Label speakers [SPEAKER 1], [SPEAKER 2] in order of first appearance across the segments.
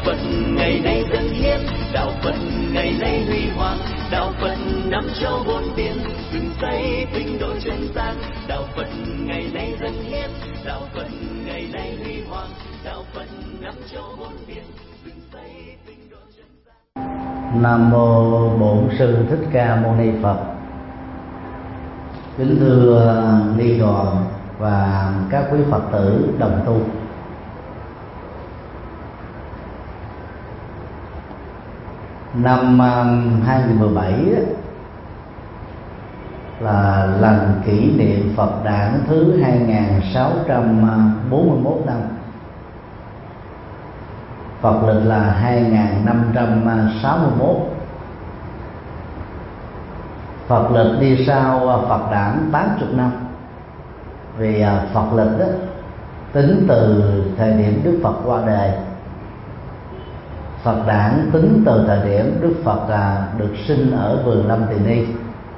[SPEAKER 1] Phật ngày nay dân hiến, đạo Phật ngày nay huy hoàng, đạo Phật năm châu bốn biển, dựng xây tinh độ chân gian. Đạo Phật ngày nay dân hiến, đạo Phật ngày nay huy hoàng, đạo Phật năm châu bốn biển, dựng xây tinh độ chân gian.
[SPEAKER 2] Nam mô Bổn Sư Thích Ca Mâu Ni Phật. Kính thưa ni đoàn và các quý Phật tử đồng tu. Năm 2017 là lần kỷ niệm Phật đản thứ 2641 năm. Phật lịch là 2561. Phật lịch đi sau Phật đản 80 năm. Vì Phật lịch đó tính từ thời điểm Đức Phật qua đời, Phật đản tính từ thời điểm Đức Phật được sinh ở vườn Lâm Tỳ Ni.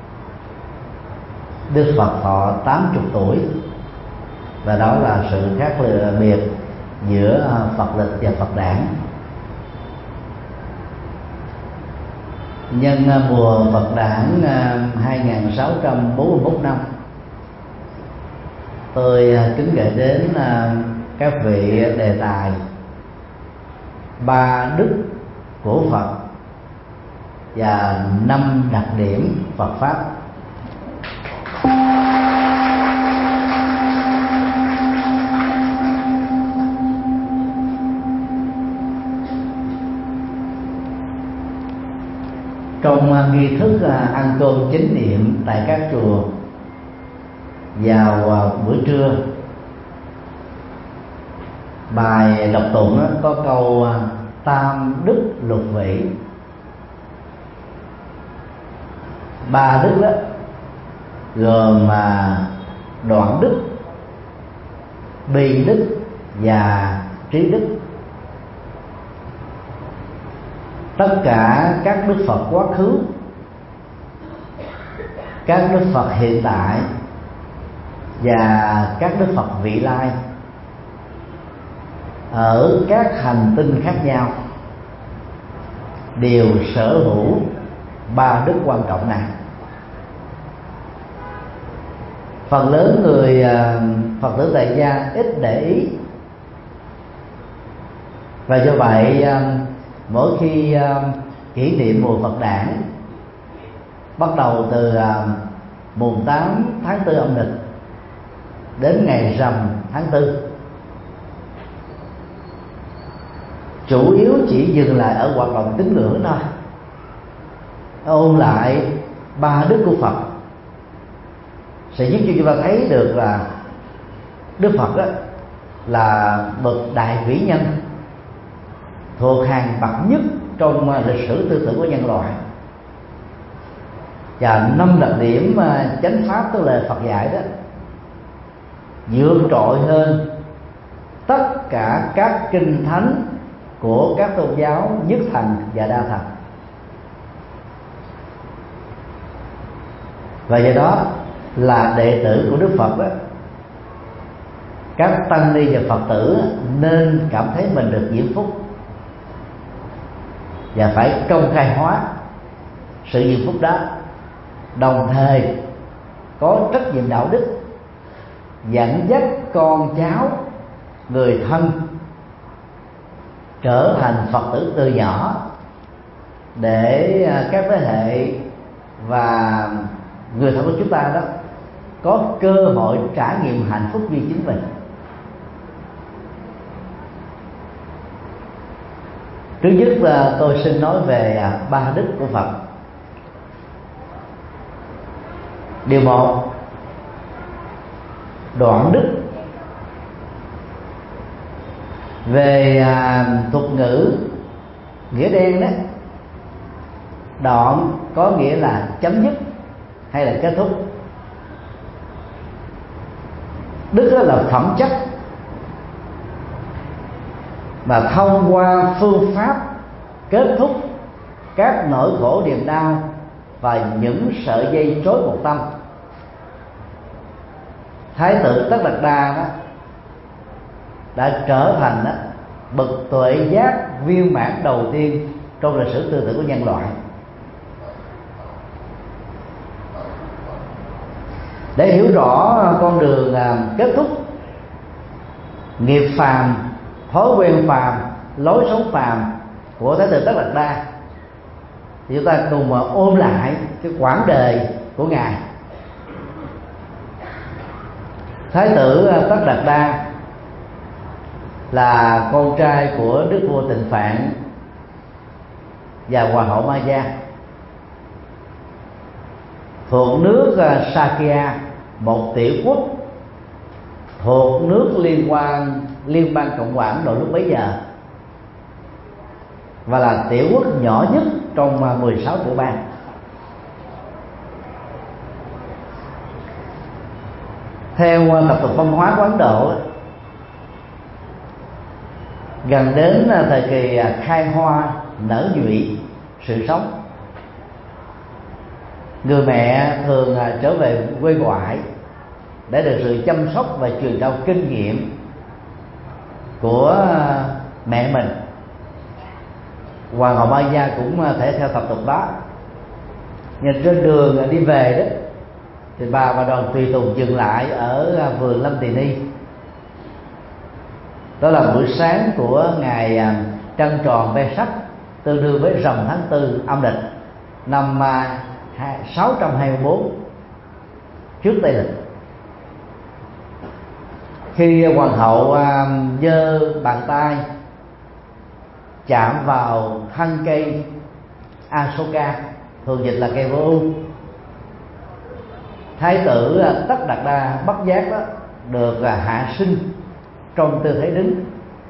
[SPEAKER 2] Đức Phật thọ 80 tuổi, và đó là sự khác biệt giữa Phật lịch và Phật đản. Nhân mùa Phật đản 2641 năm, tôi kính gửi đến các vị đề tài ba đức của Phật và 5 đặc điểm Phật pháp. Trong nghi thức ăn cơm chánh niệm tại các chùa vào bữa trưa, bài đọc tụng có câu tam đức lục vị. Ba đức đó gồm đoạn đức, bi đức và trí đức. Tất cả các đức Phật quá khứ, các đức Phật hiện tại và các đức Phật vị lai ở các hành tinh khác nhau đều sở hữu ba đức quan trọng này. Phần lớn người Phật tử tại gia ít để ý, và do vậy mỗi khi kỷ niệm mùa Phật đản bắt đầu từ mùng 8 tháng 4 âm lịch đến ngày rằm tháng 4, chủ yếu chỉ dừng lại ở hoạt động tín ngưỡng thôi, ôn lại ba đức của Phật sẽ giúp cho chúng ta thấy được là Đức Phật đó là bậc đại vĩ nhân thuộc hàng bậc nhất trong lịch sử tư tưởng của nhân loại, và 5 đặc điểm chánh pháp tức là Phật dạy đó vượt trội hơn tất cả các kinh thánh của các tôn giáo nhất thần và đa thần. Và do đó là đệ tử của Đức Phật đó, các tăng ni và Phật tử nên cảm thấy mình được nhiễm phúc và phải công khai hóa sự nhiễm phúc đó, đồng thời có trách nhiệm đạo đức dẫn dắt con cháu, người thân trở thành Phật tử từ nhỏ, để các thế hệ và người thân của chúng ta đó có cơ hội trải nghiệm hạnh phúc như chính mình. Trước nhất là tôi xin nói về ba đức của Phật. Điều 1, đoạn đức. Về thuật ngữ nghĩa đen đó, đoạn có nghĩa là chấm dứt hay là kết thúc. Đức đó là phẩm chất, và thông qua phương pháp kết thúc các nỗi khổ niềm đau và những sợi dây rối buộc tâm, Thái tử Tất Đạt Đa đó đã trở thành đó bậc tuệ giác viên mãn đầu tiên trong lịch sử tư tưởng của nhân loại. Để hiểu rõ con đường kết thúc nghiệp phàm, thói quen phàm, lối sống phàm của Thái tử Tất Đạt Đa, thì chúng ta cùng ôm lại cái quãng đời của ngài. Thái tử Tất Đạt Đa là con trai của đức vua Tịnh Phạn và hoàng hậu Maya, thuộc nước Sakya, một tiểu quốc thuộc nước liên bang Cộng hòa Ấn Độ lúc bấy giờ, và là tiểu quốc nhỏ nhất trong 16 tiểu bang. Theo tập tục văn hóa của Ấn Độ, gần đến thời kỳ khai hoa nở nhụy sự sống, người mẹ thường trở về quê ngoại để được sự chăm sóc và truyền trao kinh nghiệm của mẹ mình. Hoàng hậu Maya cũng thể theo tập tục đó. Nhưng trên đường đi về đó thì bà và đoàn tùy tùng dừng lại ở vườn Lâm Tỳ Ni. Đó là buổi sáng của ngày trăng tròn Vesak, tương đương với rằm tháng 4 âm lịch năm 624 trước Tây lịch. Khi hoàng hậu giơ bàn tay chạm vào thân cây Asoka, thường dịch là cây vô ưu, thái tử Tất Đạt Đa bất giác đó được hạ sinh trong tư thế đứng.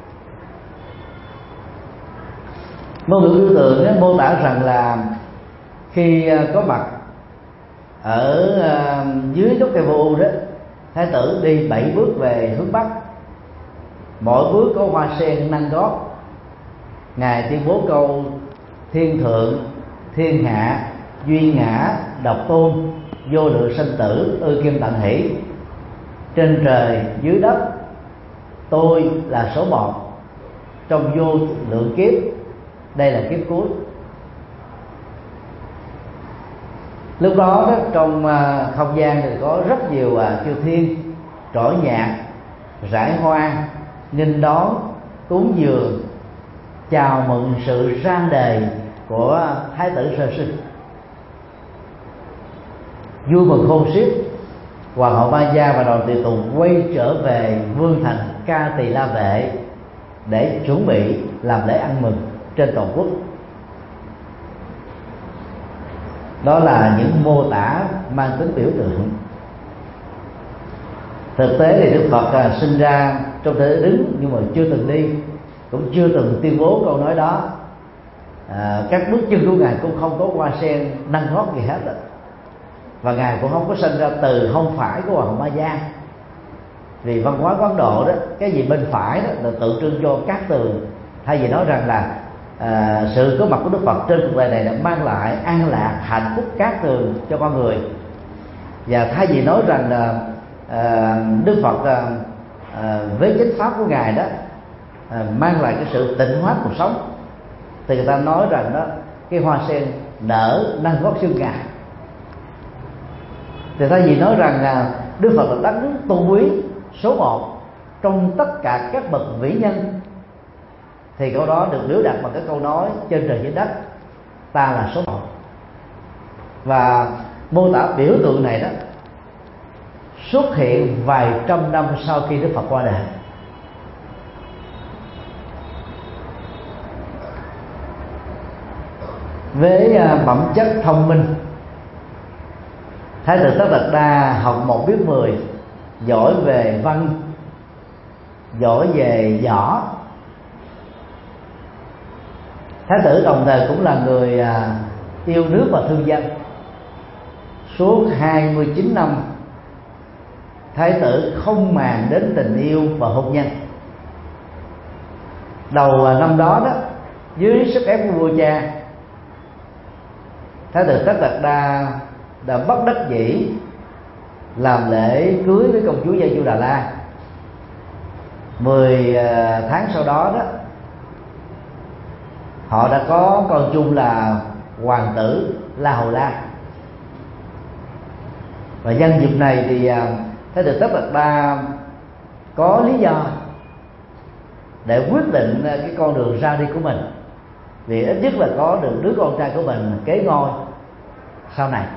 [SPEAKER 2] Ngôn ngữ biểu tượng mô tả rằng là khi có mặt ở dưới gốc cây vô ưu đó, thái tử đi 7 bước về hướng bắc, mỗi bước có hoa sen nâng gót. Ngài tuyên bố câu thiên thượng, thiên hạ, duy ngã, độc tôn, vô lượng sinh tử, ư kim tận hỷ. Trên trời dưới đất, tôi là số một trong vô lượng kiếp, đây là kiếp cuối. Lúc đó, trong không gian thì có rất nhiều chư thiên trỗi nhạc, rải hoa, nghênh đón, cúng dường, chào mừng sự ra đời của thái tử sơ sinh. Vui mừng khôn xiết, hoàng hậu Maya và đoàn tùy tùng quay trở về vương thành Ca Tỳ La Vệ để chuẩn bị làm lễ ăn mừng trên toàn quốc. Đó là những mô tả mang tính biểu tượng. Thực tế thì Đức Phật sinh ra trong thế đứng nhưng mà chưa từng đi, cũng chưa từng tuyên bố câu nói đó. Các bước chân của ngài cũng không có hoa sen nâng gót gì hết rồi. Và ngài cũng không có sinh ra từ hông phải của hoàng hậu Maya. Vì văn hóa của Ấn Độ đó, cái gì bên phải đó là tượng trưng cho cát tường. Thay vì nói rằng là sự có mặt của Đức Phật trên cuộc đời này đã mang lại an lạc, hạnh phúc, cát tường cho con người, và thay vì nói rằng là Đức Phật với chánh pháp của ngài đó mang lại cái sự tịnh hóa cuộc sống, thì người ta nói rằng đó cái hoa sen nở nâng gót xương ngài. Thì thay vì nói rằng Đức Phật là đấng tôn quý số một trong tất cả các bậc vĩ nhân, thì câu đó được biểu đạt bằng cái câu nói trên trời dưới đất, ta là số một. Và mô tả biểu tượng này đó xuất hiện vài trăm năm sau khi Đức Phật qua đời. Với phẩm chất thông minh, thái tử Tất Đạt Đa học một biết 10, giỏi về văn, giỏi về võ. Thái tử đồng thời cũng là người yêu nước và thương dân. Suốt 29 năm, thái tử không màng đến tình yêu và hôn nhân. Đầu năm đó đó, dưới sức ép của vua cha, thái tử Tất Đạt Đa đã bất đắc dĩ làm lễ cưới với công chúa Gia Du Đà La. 10 tháng sau đó đó họ đã có con chung là hoàng tử La Hầu La. Và nhân dịp này thì Thái tử Tất Đạt Đa có lý do để quyết định cái con đường ra đi của mình, vì ít nhất là có được đứa con trai của mình kế ngôi sau này.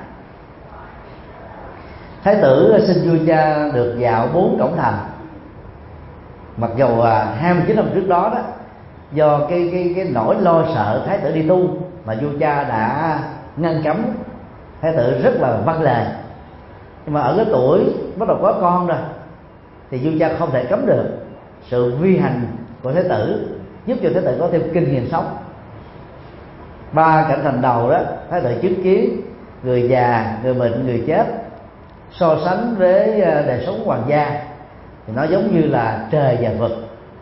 [SPEAKER 2] Thái tử xin vua cha được dạo 4 cổng thành, mặc dù 29 năm trước đó do cái nỗi lo sợ thái tử đi tu mà vua cha đã ngăn cấm thái tử rất là vâng lời. Nhưng mà ở cái tuổi bắt đầu có con rồi thì vua cha không thể cấm được. Sự vi hành của thái tử giúp cho thái tử có thêm kinh nghiệm sống. 3 cảnh thành đầu đó, thái tử chứng kiến người già, người bệnh, người chết, so sánh với đời sống hoàng gia thì nó giống như là trời và vực.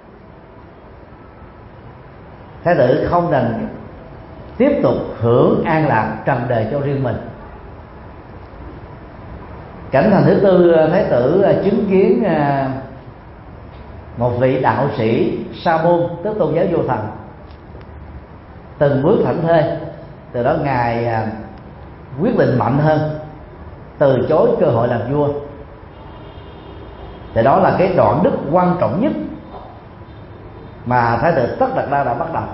[SPEAKER 2] Thái tử không đành tiếp tục hưởng an lạc trần đời cho riêng mình. Cảnh thành thứ tư, thái tử chứng kiến một vị đạo sĩ sa môn, tức tôn giáo vô thần, từng bước thảnh thơi. Từ đó ngài quyết định mạnh hơn, từ chối cơ hội làm vua. Thì đó là cái đoạn đức quan trọng nhất mà thái tử Tất Đạt Đa đã bắt đầu.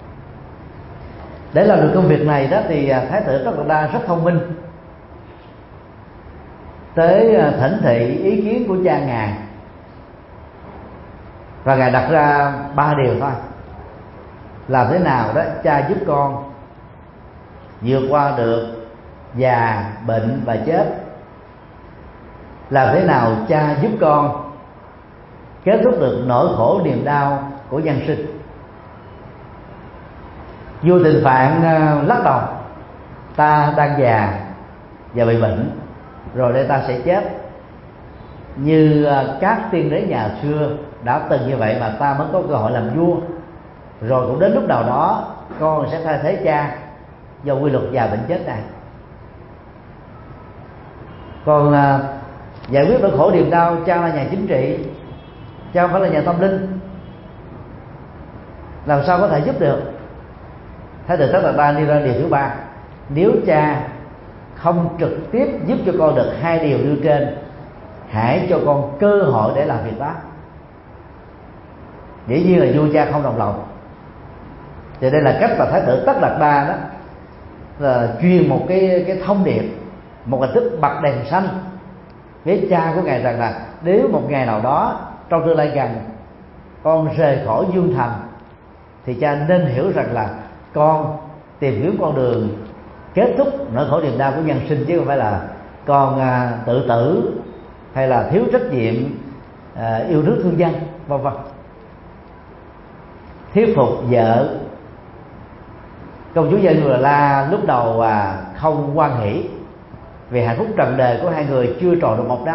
[SPEAKER 2] Để làm được công việc này đó thì thái tử Tất Đạt Đa rất thông minh, tới thỉnh thị ý kiến của cha ngài, và ngài đặt ra 3 điều thôi. Làm thế nào đó cha giúp con vượt qua được già, bệnh và chết. Làm thế nào cha giúp con kết thúc được nỗi khổ niềm đau của nhân sinh. Vua Tịnh Phạn lắc đầu: ta đang già và bị bệnh, rồi đây ta sẽ chết. Như các tiên đế nhà xưa đã từng như vậy mà ta mới có cơ hội làm vua. Rồi cũng đến lúc nào đó con sẽ thay thế cha do quy luật già bệnh chết này. Còn giải quyết nỗi khổ niềm đau, cha là nhà chính trị, cha không phải là nhà tâm linh, làm sao có thể giúp được. Thái tử Tất Đạt Đa đi ra điều thứ 3: nếu cha không trực tiếp giúp cho con được 2 điều nêu trên, hãy cho con cơ hội để làm việc đó. Dĩ nhiên là vua cha không đồng lòng. Thì đây là cách mà thái tử Tất Đạt Đa đó là truyền một cái thông điệp, một hình thức bật đèn xanh với cha của ngài rằng là nếu một ngày nào đó trong tương lai gần con rời khỏi dương thành thì cha nên hiểu rằng là con tìm kiếm con đường kết thúc nỗi khổ niềm đau của nhân sinh, chứ không phải là con tự tử hay là thiếu trách nhiệm, yêu nước thương dân vân vân. Thuyết phục vợ công chúa Gia Nhu La lúc đầu không hoan hỷ vì hạnh phúc trần đời của hai người chưa tròn được 1 năm,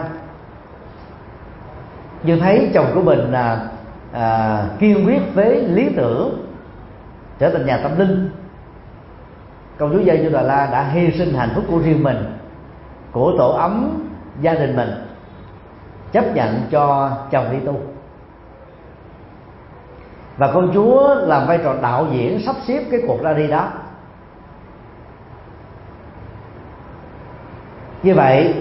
[SPEAKER 2] nhưng thấy chồng của mình kiên quyết với lý tưởng, trở thành nhà tâm linh, công chúa Gia Nhu La đã hy sinh hạnh phúc của riêng mình, của tổ ấm gia đình mình, chấp nhận cho chồng đi tu. Và công chúa làm vai trò đạo diễn sắp xếp cái cuộc ra đi đó. Như vậy,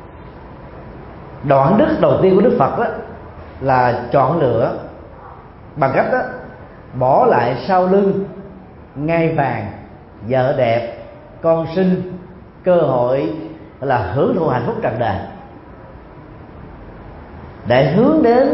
[SPEAKER 2] đoạn đức đầu tiên của Đức Phật đó là chọn lựa bằng cách đó bỏ lại sau lưng ngai vàng, vợ đẹp, con sinh, cơ hội là hưởng thụ hạnh phúc trần đời, để hướng đến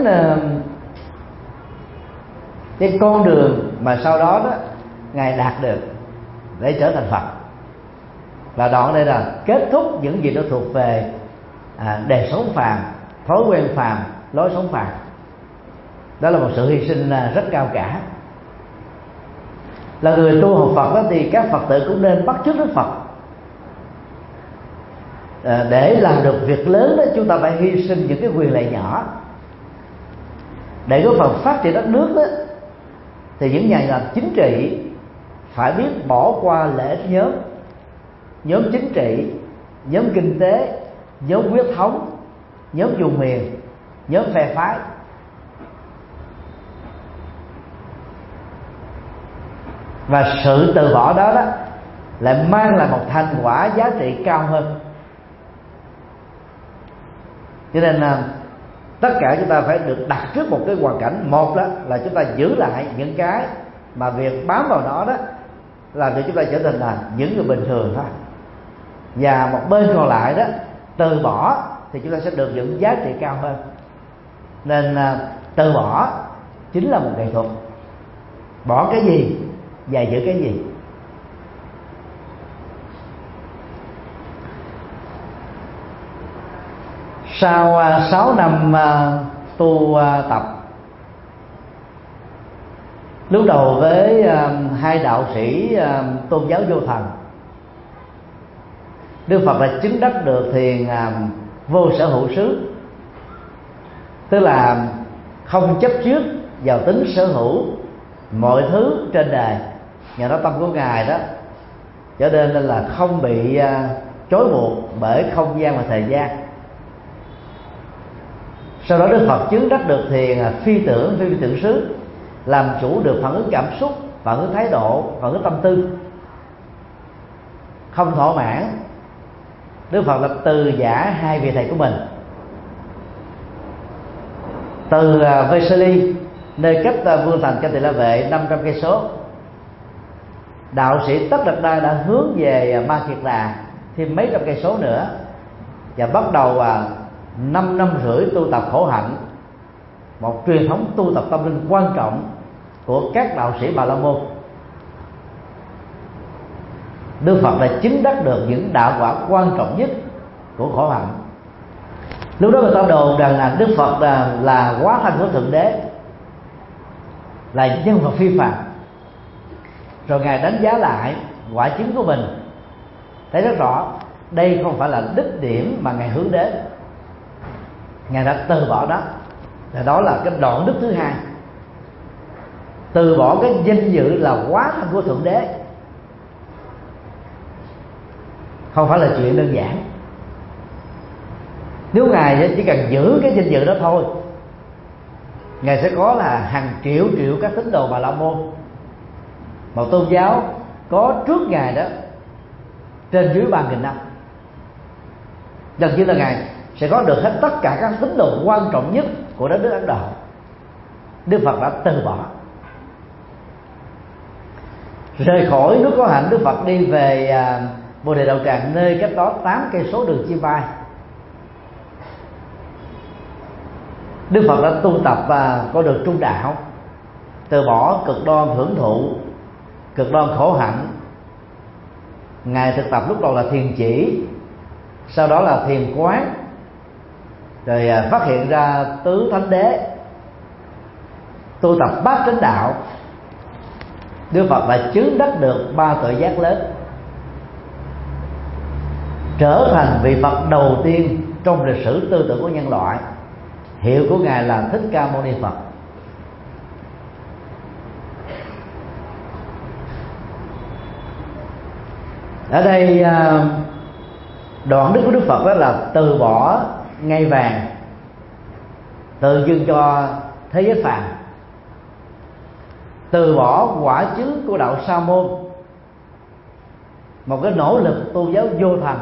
[SPEAKER 2] cái con đường mà sau đó ngài đạt được để trở thành Phật. Và đoạn đây là kết thúc những gì nó thuộc về đời sống phàm, thói quen phàm, lối sống phàm. Đó là một sự hy sinh rất cao cả. Là người tu học Phật đó thì các Phật tử cũng nên bắt chước Đức Phật. Để làm được việc lớn đó, chúng ta phải hy sinh những cái quyền lợi nhỏ. Để góp phần phát triển đất nước đó, thì những nhà làm chính trị phải biết bỏ qua lợi ích nhóm, nhóm chính trị, nhóm kinh tế, nhóm huyết thống, nhóm vùng miền, nhóm phe phái. và sự từ bỏ đó lại mang lại một thành quả giá trị cao hơn. Cho nên tất cả chúng ta phải được đặt trước một cái hoàn cảnh. Một đó là chúng ta giữ lại những cái mà việc bám vào nó đó làm cho chúng ta trở thành là những người bình thường thôi, và một bên còn lại đó từ bỏ thì chúng ta sẽ được những giá trị cao hơn. Nên từ bỏ chính là một nghệ thuật. Bỏ cái gì và giữ cái gì. Sau 6 năm tu tập, lúc đầu với hai đạo sĩ tôn giáo vô thần, Đức Phật đã chứng đắc được thiền vô sở hữu xứ, tức là không chấp trước vào tính sở hữu mọi thứ trên đời. Nhờ đó tâm của ngài đó trở nên là không bị trói buộc bởi không gian và thời gian. Sau đó Đức Phật chứng đắc được thiền phi tưởng xứ, làm chủ được phản ứng cảm xúc, phản ứng thái độ, phản ứng tâm tư. Không thỏa mãn, Đức Phật đã từ giả hai vị thầy của mình. Từ Vesali, nơi cách Vương Thành Canh Tỳ La Vệ 500 cây số, đạo sĩ Tất Đạt Đa đã hướng về Ma Kiệt Đà thêm mấy trăm cây số nữa, và bắt đầu 5 năm rưỡi tu tập khổ hạnh, một truyền thống tu tập tâm linh quan trọng của các đạo sĩ Bà La Môn. Đức Phật đã chứng đắc được những đạo quả quan trọng nhất của khổ hạnh. Lúc đó người ta đồn rằng là Đức Phật là hóa thân của Thượng Đế, là nhân vật phi phàm. Rồi ngài đánh giá lại quả chứng của mình, thấy rất rõ đây không phải là đích điểm mà ngài hướng đến. Ngài đã từ bỏ đó. Và đó là cái đoạn đức thứ hai. Từ bỏ cái danh dự là hóa thân của Thượng Đế không phải là chuyện đơn giản. Nếu ngài chỉ cần giữ cái danh dự đó thôi, ngài sẽ có là hàng triệu các tín đồ Bà La Môn, một tôn giáo có trước ngài đó trên dưới 3.000 năm. Gần như là ngài sẽ có được hết tất cả các tín đồ quan trọng nhất của đất nước Ấn Độ. Đức Phật đã từ bỏ. Rời khỏi nước có hạnh, Đức Phật đi về Bồ Đề Đạo Tràng, nơi cách đó 8 cây số đường chim bay. Đức Phật đã tu tập con đường trung đạo, từ bỏ cực đoan hưởng thụ, cực đoan khổ hạnh. Ngài thực tập lúc đầu là thiền chỉ, sau đó là thiền quán, rồi phát hiện ra tứ thánh đế, tu tập bát chánh đạo. Đức Phật đã chứng đắc được 3 tuệ giác lớn, trở thành vị Phật đầu tiên trong lịch sử tư tưởng của nhân loại. Hiệu của ngài là Thích Ca Mâu Ni Phật. Ở đây đoạn đức của Đức Phật đó là từ bỏ ngai vàng, tự dưng cho thế giới phàm, từ bỏ quả chứng của đạo Sa Môn, một cái nỗ lực tu giáo vô thần,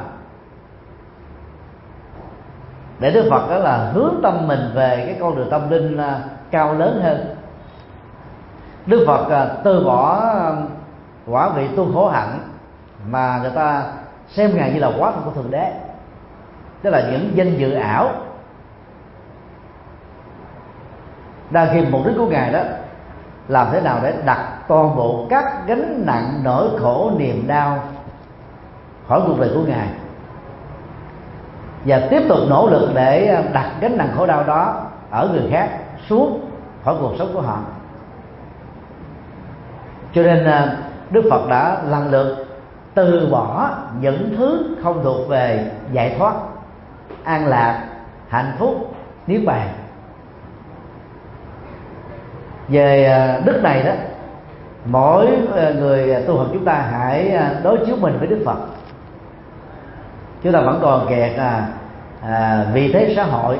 [SPEAKER 2] để Đức Phật đó là hướng tâm mình về cái con đường tâm linh cao lớn hơn. Đức Phật từ bỏ quả vị tu khổ hạnh mà người ta xem ngài như là hóa thân của Thượng Đế, tức là những danh dự ảo. Đang khi mục đích của ngài đó làm thế nào để đặt toàn bộ các gánh nặng nỗi khổ niềm đau khỏi cuộc đời của ngài, và tiếp tục nỗ lực để đặt gánh nặng khổ đau đó ở người khác xuống khỏi cuộc sống của họ. Cho nên Đức Phật đã lần lượt từ bỏ những thứ không thuộc về giải thoát, an lạc, hạnh phúc, niết bàn. Về đức này đó, mỗi người tu học chúng ta hãy đối chiếu mình với Đức Phật. Chúng ta vẫn còn kẹt vị thế xã hội,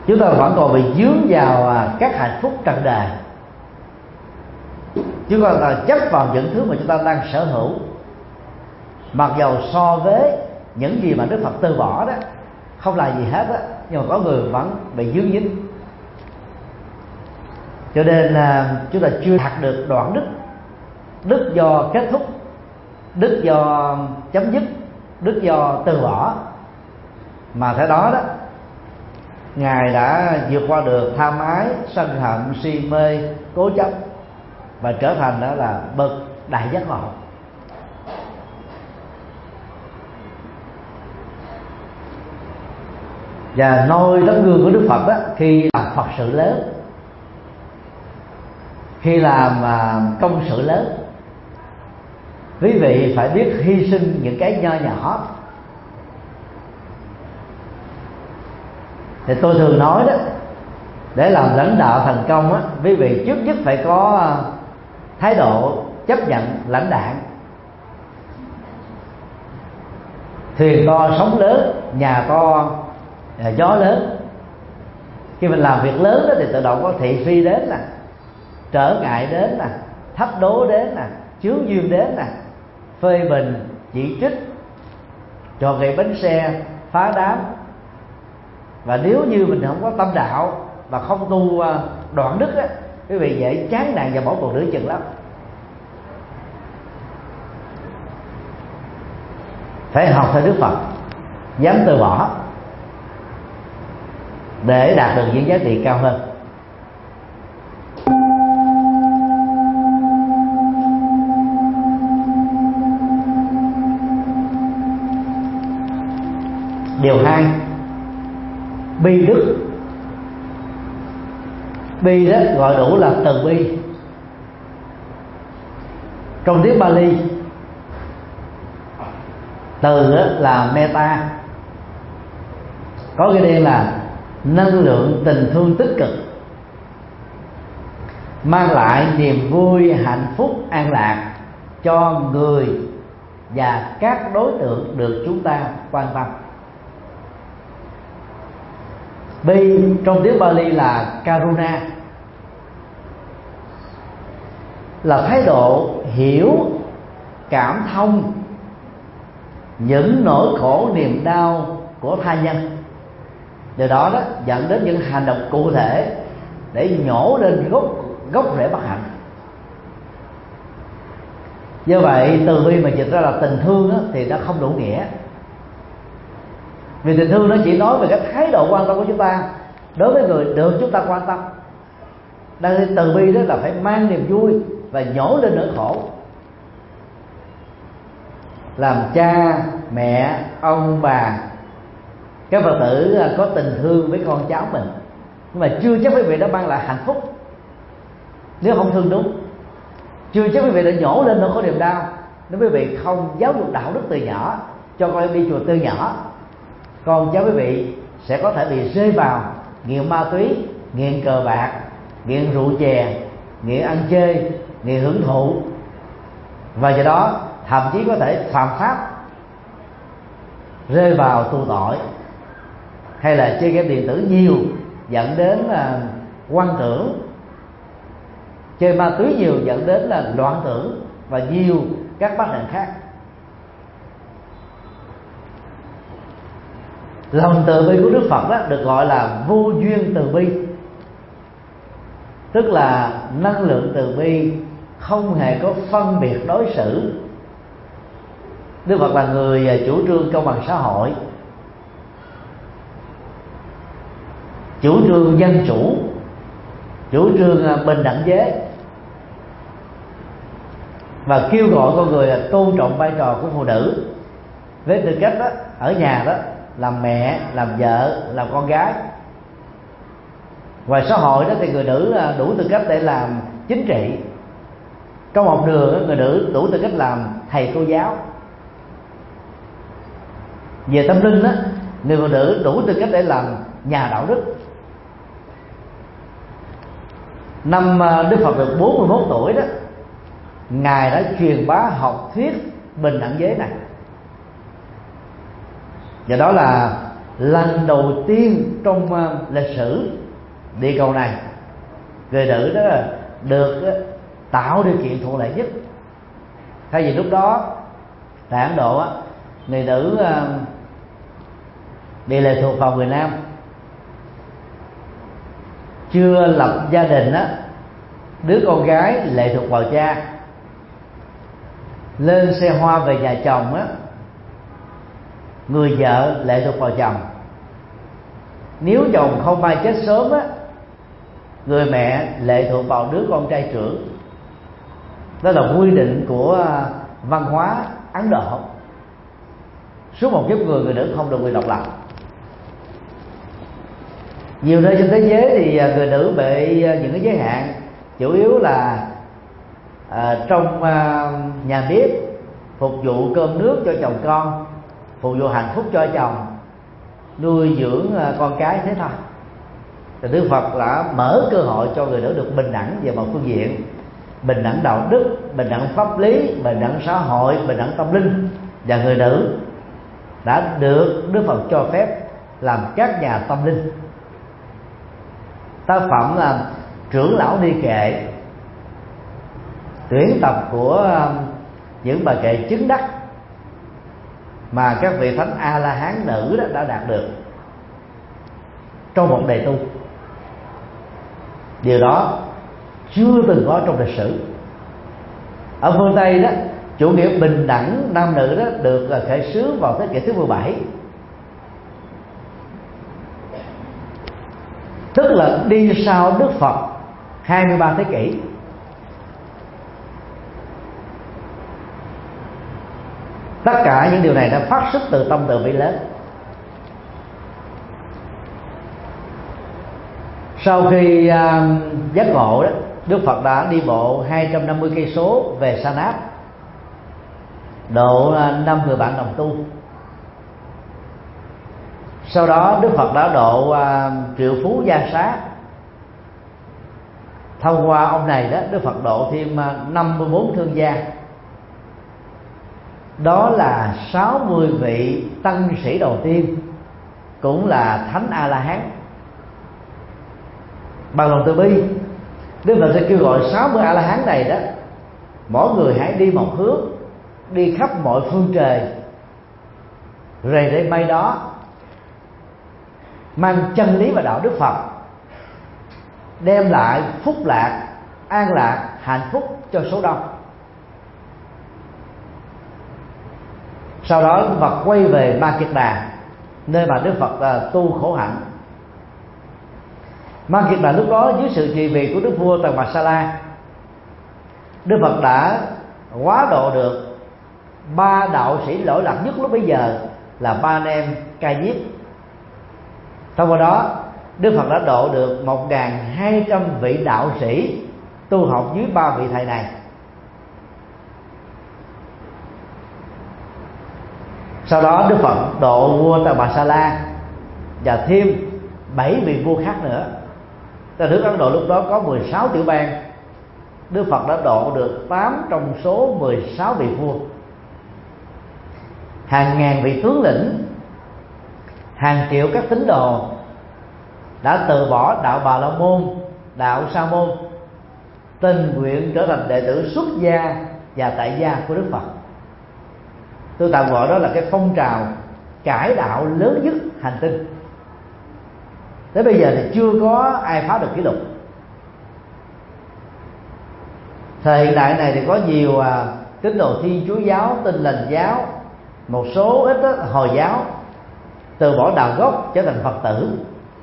[SPEAKER 2] chúng ta vẫn còn bị dướng vào các hạnh phúc trần đời. Chúng ta chấp vào những thứ mà chúng ta đang sở hữu, mặc dầu so với những gì mà Đức Phật từ bỏ đó không là gì hết đó, nhưng mà có người vẫn bị dướng dính. Cho nên chúng ta chưa đạt được đoạn đức. Đức do kết thúc, đức do chấm dứt, đức do từ bỏ. Mà thế đó đó, Ngài đã vượt qua được tham ái, sân hận, si mê, cố chấp và trở thành đó là bậc đại giác ngộ. Và noi tấm gương của Đức Phật đó, khi làm Phật sự lớn, khi làm công sự lớn, quý vị phải biết hy sinh những cái nho nhỏ. Thì tôi thường nói đó, để làm lãnh đạo thành công á, quý vị trước nhất phải có thái độ chấp nhận lãnh đạn. Thuyền to sóng lớn, nhà to gió lớn. Khi mình làm việc lớn đó thì tự động có thị phi đến nè, trở ngại đến nè, thách đố đến nè, chướng duyên đến nè, phê bình, chỉ trích, trò gậy bánh xe, phá đám. Và nếu như mình không có tâm đạo và không tu đoạn đức á, quý vị dễ chán nản và bỏ cuộc nửa chừng lắm. Phải học theo Đức Phật, dám từ bỏ để đạt được những giá trị cao hơn. Điều 2, bi đức. Bi đó gọi đủ là từ bi. Trong tiếng Pali, từ là metta, có cái đen là năng lượng tình thương tích cực, mang lại niềm vui, hạnh phúc, an lạc cho người và các đối tượng được chúng ta quan tâm. Bi trong tiếng Pali là karuna, là thái độ hiểu, cảm thông những nỗi khổ niềm đau của tha nhân. Điều đó đó dẫn đến những hành động cụ thể để nhổ lên gốc rễ bất hạnh. Do vậy từ bi mà dịch ra là tình thương đó, thì nó không đủ nghĩa. Vì tình thương nó chỉ nói về cái thái độ quan tâm của chúng ta đối với người được chúng ta quan tâm. Đang từ bi đó là phải mang niềm vui và nhổ lên nỗi khổ. Làm cha, mẹ, ông bà, các Phật tử có tình thương với con cháu mình, nhưng mà chưa chắc quý vị đã mang lại hạnh phúc nếu không thương đúng. Chưa chắc quý vị đã nhổ lên nỗi khổ niềm đau nếu quý vị không giáo dục đạo đức từ nhỏ, cho con em đi chùa từ nhỏ. Con cháu quý vị sẽ có thể bị rơi vào nghiện ma túy, nghiện cờ bạc, nghiện rượu chè, nghiện ăn chơi, nghiện hưởng thụ, và do đó thậm chí có thể phạm pháp, rơi vào tù tội, hay là chơi game điện tử nhiều dẫn đến quan tưởng, chơi ma túy nhiều dẫn đến là loạn tưởng và nhiều các bất hạnh khác. Lòng từ bi của Đức Phật đó được gọi là vô duyên từ bi, tức là năng lượng từ bi không hề có phân biệt đối xử. Đức Phật là người chủ trương công bằng xã hội, chủ trương dân chủ, chủ trương bình đẳng giới, và kêu gọi con người là tôn trọng vai trò của phụ nữ với tư cách đó ở nhà đó làm mẹ, làm vợ, làm con gái. Ngoài xã hội đó thì người nữ đủ tư cách để làm chính trị. Trong học đường người nữ đủ tư cách làm thầy cô giáo. Về tâm linh đó, người phụ nữ đủ tư cách để làm nhà đạo đức. Năm Đức Phật được 41 tuổi đó, Ngài đã truyền bá học thuyết bình đẳng giới này. Do đó là lần đầu tiên trong lịch sử địa cầu này, người nữ đó được tạo điều kiện thuận lợi nhất. Thay vì lúc đó tại Ấn Độ người nữ bị lệ thuộc vào người nam, chưa lập gia đình đứa con gái lệ thuộc vào cha, lên xe hoa về nhà chồng người vợ lệ thuộc vào chồng. Nếu chồng không may chết sớm người mẹ lệ thuộc vào đứa con trai trưởng. Đó là quy định của văn hóa Ấn Độ. Suốt một kiếp người nữ không được quyền độc lập. Nhiều nơi trên thế giới thì người nữ bị những cái giới hạn, chủ yếu là trong nhà bếp, phục vụ cơm nước cho chồng con, phục vụ hạnh phúc cho chồng, nuôi dưỡng con cái, thế thôi. Thì Đức Phật đã mở cơ hội cho người nữ được bình đẳng về mọi phương diện: bình đẳng đạo đức, bình đẳng pháp lý, bình đẳng xã hội, bình đẳng tâm linh. Và người nữ đã được Đức Phật cho phép làm các nhà tâm linh. Tác phẩm là Trưởng Lão Ni Kệ, tuyển tập của những bài kệ chứng đắc mà các vị thánh A La Hán nữ đã đạt được trong một đề tu. Điều đó chưa từng có trong lịch sử. Ở phương Tây đó, chủ nghĩa bình đẳng nam nữ đó được khởi xướng vào thế kỷ thứ 17, tức là đi sau Đức Phật 23 thế kỷ. Tất cả những điều này đã phát xuất từ tâm từ bi lớn. Sau khi giác ngộ đó, Đức Phật đã đi bộ 250 cây số về Sa Nát, độ 5 người bạn đồng tu. Sau đó Đức Phật đã độ triệu phú gia xá. Thông qua ông này đó, Đức Phật độ thêm 54 thương gia. Đó là 60 vị tăng sĩ đầu tiên, cũng là thánh A La Hán. Bằng lòng từ bi, Đức Phật sẽ kêu gọi 60 A La Hán này đó, mỗi người hãy đi một hướng, đi khắp mọi phương trời, rầy rẫy mây đó, mang chân lý và đạo Đức Phật, đem lại phúc lạc, an lạc, hạnh phúc cho số đông. Sau đó Đức Phật quay về Ma Kiệt Đà, nơi mà Đức Phật tu khổ hạnh. Ma Kiệt Đà lúc đó dưới sự trị vì của Đức vua Tần Bà Sa La, Đức Phật đã hóa độ được 3 đạo sĩ lỗi lạc nhất lúc bấy giờ là Ba Anh Em Ca Diếp. Thông qua đó Đức Phật đã độ được 1.200 vị đạo sĩ tu học dưới 3 vị thầy này. Sau đó Đức Phật độ vua Tần Bà Sa La và thêm 7 vị vua khác nữa. Tại nước Ấn Độ lúc đó có 16 tiểu bang, Đức Phật đã độ được 8 trong số 16 vị vua. Hàng ngàn vị tướng lĩnh, hàng triệu các tín đồ đã từ bỏ đạo Bà La Môn, đạo Sa Môn, tình nguyện trở thành đệ tử xuất gia và tại gia của Đức Phật. Tôi tạm gọi đó là cái phong trào cải đạo lớn nhất hành tinh. Tới bây giờ thì chưa có ai phá được kỷ lục. Thời hiện đại này thì có nhiều tín đồ Thiên Chúa giáo, Tin Lành giáo, một số ít Hồi giáo từ bỏ đạo gốc trở thành Phật tử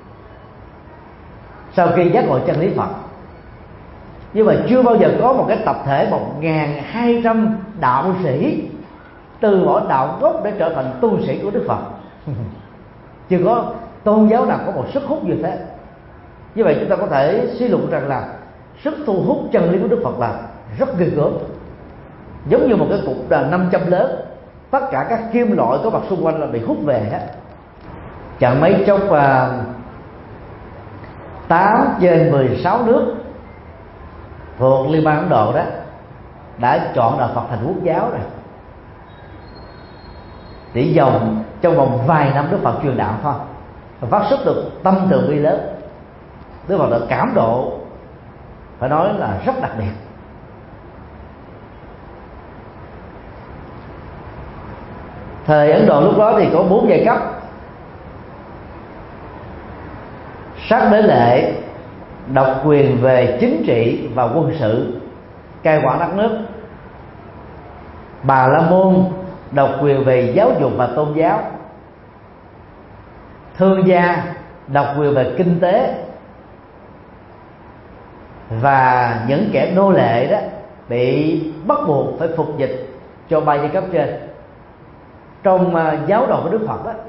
[SPEAKER 2] sau khi giác ngộ chân lý Phật. Nhưng mà chưa bao giờ có một cái tập thể 1.200 đạo sĩ từ bỏ đạo gốc để trở thành tu sĩ của Đức Phật. Chưa có tôn giáo nào có một sức hút như thế. Như vậy chúng ta có thể suy luận rằng là sức thu hút chân lý của Đức Phật là rất ghê gớm, giống như một cái cục 500 lớn, tất cả các kim loại có mặt xung quanh là bị hút về hết. Chẳng mấy chốc 8 trên 16 nước thuộc Liên bang Ấn Độ đó đã chọn đạo Phật thành quốc giáo rồi. Tỷ dòng trong vòng vài năm Đức Phật truyền đạo thôi, phát xuất được tâm từ bi lớn. Đức Phật đã cảm độ, phải nói là rất đặc biệt. Thời Ấn Độ lúc đó thì có 4 giai cấp: Sát đế lệ độc quyền về chính trị và quân sự, cai quản đất nước; Bà la môn độc quyền về giáo dục và tôn giáo; thương gia độc quyền về kinh tế; và những kẻ nô lệ đó bị bắt buộc phải phục dịch cho 3 giai cấp trên. Trong giáo đồ của Đức Phật đó,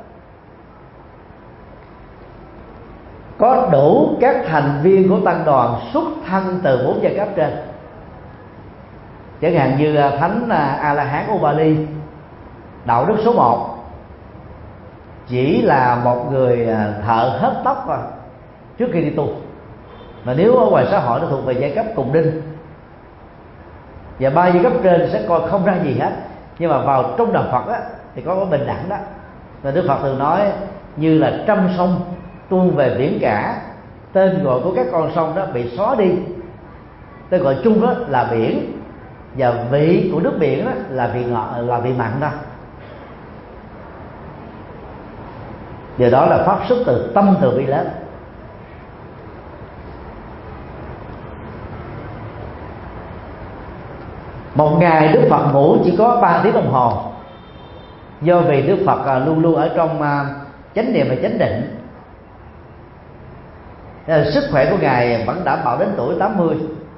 [SPEAKER 2] có đủ các thành viên của tăng đoàn xuất thân từ 4 giai cấp trên. Chẳng hạn như Thánh A La Hán Ubali, đạo đức số 1, chỉ là một người thợ hớt tóc thôi trước khi đi tu, mà nếu ở ngoài xã hội nó thuộc về giai cấp cùng đinh, và 3 giai cấp trên sẽ coi không ra gì hết. Nhưng mà vào trong đạo Phật á, thì có bình đẳng đó. Và Đức Phật thường nói như là trăm sông tuôn về biển cả, tên gọi của các con sông đó bị xóa đi, tên gọi chung đó là biển, và vị của nước biển đó là vị ngọt, là vị mặn đó. Điều đó là phát xuất từ tâm từ bi lớn. Một ngày Đức Phật ngủ chỉ có 3 tiếng đồng hồ, do vì Đức Phật luôn luôn ở trong chánh niệm và chánh định. Sức khỏe của Ngài vẫn đảm bảo đến tuổi 80.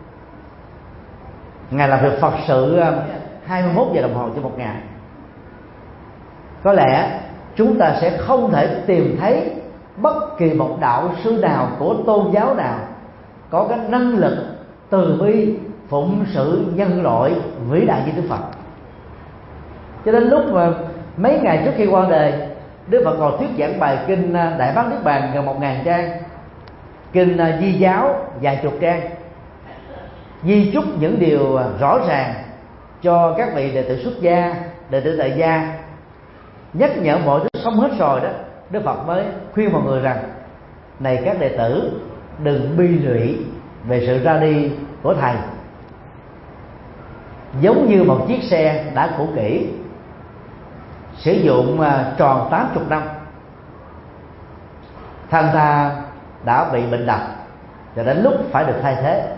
[SPEAKER 2] Ngài làm việc Phật sự 21 giờ đồng hồ trên một ngày. Có lẽ chúng ta sẽ không thể tìm thấy bất kỳ một đạo sư nào của tôn giáo nào có cái năng lực từ bi phụng sự nhân loại vĩ đại như Đức Phật. Cho đến lúc mà mấy ngày trước khi qua đời, Đức Phật còn thuyết giảng bài kinh Đại Bát Niết Bàn gần 1000 trang, kinh Di Giáo vài chục trang, di chúc những điều rõ ràng cho các vị đệ tử xuất gia, đệ tử tại gia, nhắc nhở mọi thứ xong hết rồi đó. Đức Phật mới khuyên mọi người rằng: này các đệ tử, đừng bi lụy về sự ra đi của thầy. Giống như một chiếc xe đã cũ kỹ, sử dụng tròn 80 năm, thân ta đã bị bệnh tật, và đến lúc phải được thay thế.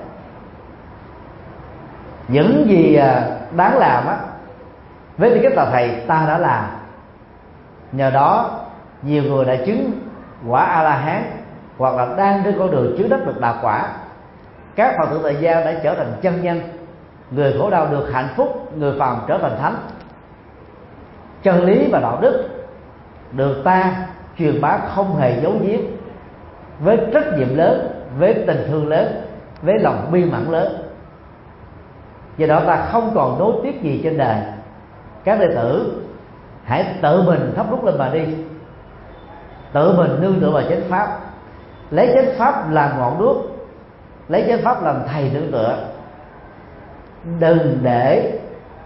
[SPEAKER 2] Những gì đáng làm á, với tư cách là thầy ta đã làm. Nhờ đó nhiều người đã chứng quả A La Hán, hoặc là đang trên con đường chứng đắc được đạo quả. Các Phật tử tại gia đã trở thành chân nhân, người khổ đau được hạnh phúc, người phàm trở thành thánh. Chân lý và đạo đức được ta truyền bá không hề giấu giếm, với trách nhiệm lớn, với tình thương lớn, với lòng bi mẫn lớn. Do đó ta không còn nối tiếc gì trên đời. Các đệ tử hãy tự mình thắp đuốc lên mà đi, tự mình nương tựa vào chánh pháp, lấy chánh pháp làm ngọn đuốc, lấy chánh pháp làm thầy nương tựa. Đừng để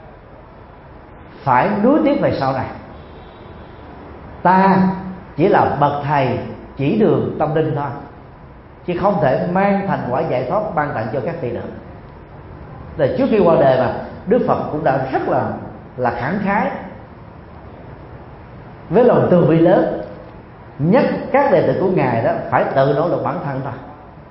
[SPEAKER 2] phải nuối tiếc về sau này. Ta chỉ là bậc thầy chỉ đường tâm linh thôi, chứ không thể mang thành quả giải thoát ban tặng cho các vị nữa. Từ trước khi qua đời mà Đức Phật cũng đã rất là khẳng khái, với lòng từ bi lớn, nhắc các đệ tử của Ngài đó phải tự nỗ lực bản thân thôi.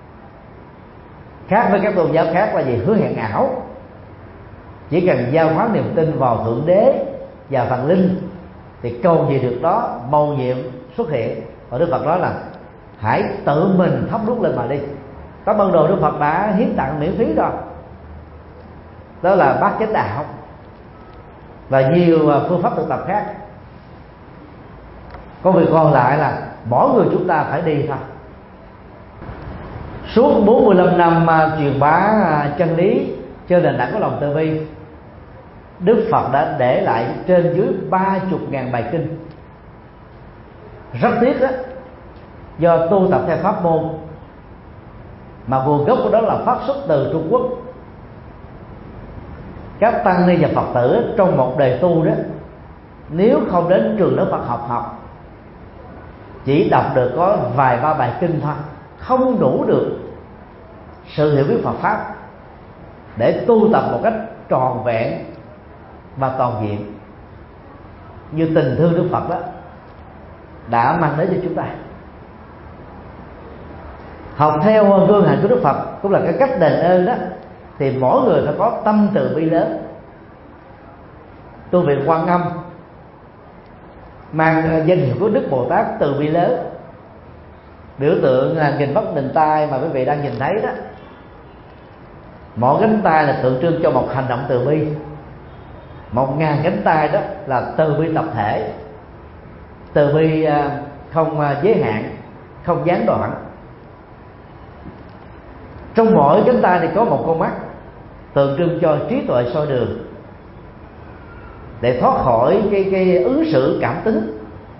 [SPEAKER 2] Khác với các tôn giáo khác là gì? Hứa hẹn ảo. Chỉ cần giao khoán niềm tin vào Thượng Đế và Thần Linh thì cầu gì được đó, mầu nhiệm xuất hiện. Và Đức Phật nói là hãy tự mình thắp đuốc lên mà đi. Có ban đồ Đức Phật đã hiến tặng miễn phí rồi, đó là bát chánh đạo và nhiều phương pháp thực tập khác. Công việc còn lại là mỗi người chúng ta phải đi thôi. Suốt 45 năm truyền bá chân lý trên nền tảng của lòng từ bi, Đức Phật đã để lại trên dưới 30.000 bài kinh. Rất tiếc đó, do tu tập theo pháp môn mà nguồn gốc của đó là phát xuất từ Trung Quốc, các tăng ni và Phật tử trong một đời tu đó nếu không đến trường lớp Phật học, chỉ đọc được có vài ba bài kinh thôi, không đủ được sự hiểu biết Phật pháp để tu tập một cách trọn vẹn và toàn diện như tình thương Đức Phật đó đã mang đến cho chúng ta. Học theo gương hạnh của Đức Phật cũng là cái cách đền ơn đó, thì mỗi người phải có tâm từ bi lớn. Tu viện Quan Âm mang danh hiệu của Đức Bồ Tát từ bi lớn, biểu tượng là nghìn bất đình tay mà quý vị đang nhìn thấy đó. Mỗi cánh tay là tượng trưng cho một hành động từ bi, 1000 cánh tay đó là từ bi tập thể, từ bi không giới hạn, không gián đoạn. Trong mỗi cánh tay thì có một con mắt tượng trưng cho trí tuệ soi đường, để thoát khỏi cái ứng xử cảm tính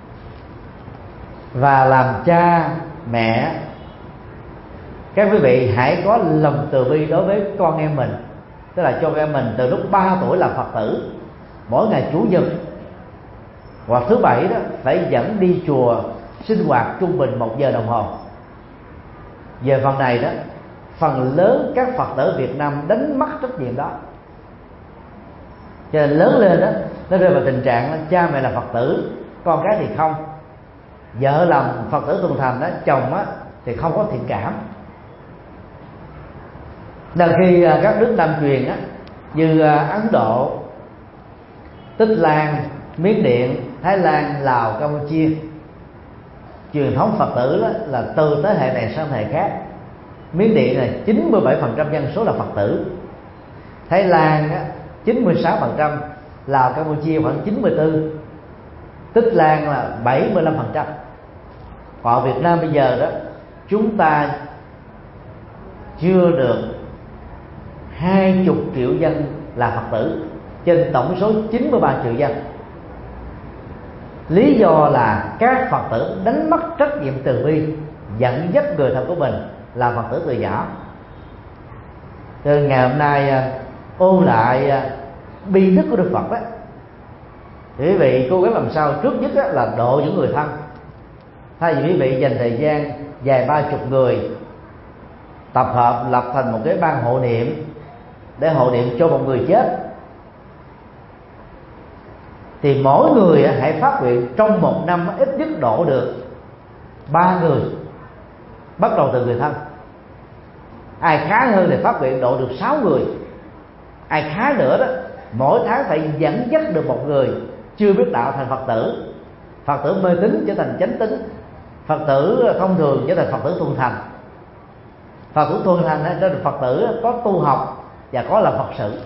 [SPEAKER 2] và làm cha mẹ. Các quý vị hãy có lòng từ bi đối với con em mình, tức là cho con em mình từ lúc 3 tuổi là Phật tử, mỗi ngày Chủ nhật hoặc thứ Bảy đó phải dẫn đi chùa sinh hoạt trung bình 1 giờ đồng hồ. Về phần này đó, phần lớn các Phật tử Việt Nam đánh mất trách nhiệm đó, cho nên lớn lên đó nó rơi vào tình trạng là cha mẹ là Phật tử, con cái thì không. Vợ làm Phật tử tuần thành đó, chồng á thì không có thiện cảm. Nên khi các nước Nam truyền á, như Ấn Độ, Tích Lan, Miến Điện, Thái Lan, Lào, Campuchia, truyền thống Phật tử đó là từ thế hệ này sang thế hệ khác. Miến Điện là 97% dân số là Phật tử, Thái Lan á 96%, Lào, Campuchia khoảng 94%, Tích Lan là 75%. Còn Việt Nam bây giờ đó, chúng ta chưa được 20 triệu dân là Phật tử trên tổng số 93 triệu dân. Lý do là các Phật tử đánh mất trách nhiệm từ bi, dẫn dắt người thân của mình là Phật tử từ nhỏ. Cho nên ngày hôm nay ôn lại bi đức của Đức Phật đó, thì quý vị cố gắng làm sao trước nhất là độ những người thân. Thay vì quý vị dành thời gian vài 30 người tập hợp lập thành một cái ban hộ niệm để hộ niệm cho một người chết, thì mỗi người hãy phát nguyện trong 1 năm ít nhất độ được 3 người, bắt đầu từ người thân. Ai khá hơn thì phát nguyện độ được 6 người. Ai khá nữa đó, mỗi tháng phải dẫn dắt được một người chưa biết đạo thành Phật tử, Phật tử mê tín trở thành chánh tín, Phật tử thông thường trở thành Phật tử thuần thành. Phật tử thuần thành trở thành Phật tử có tu học và có làm Phật sự.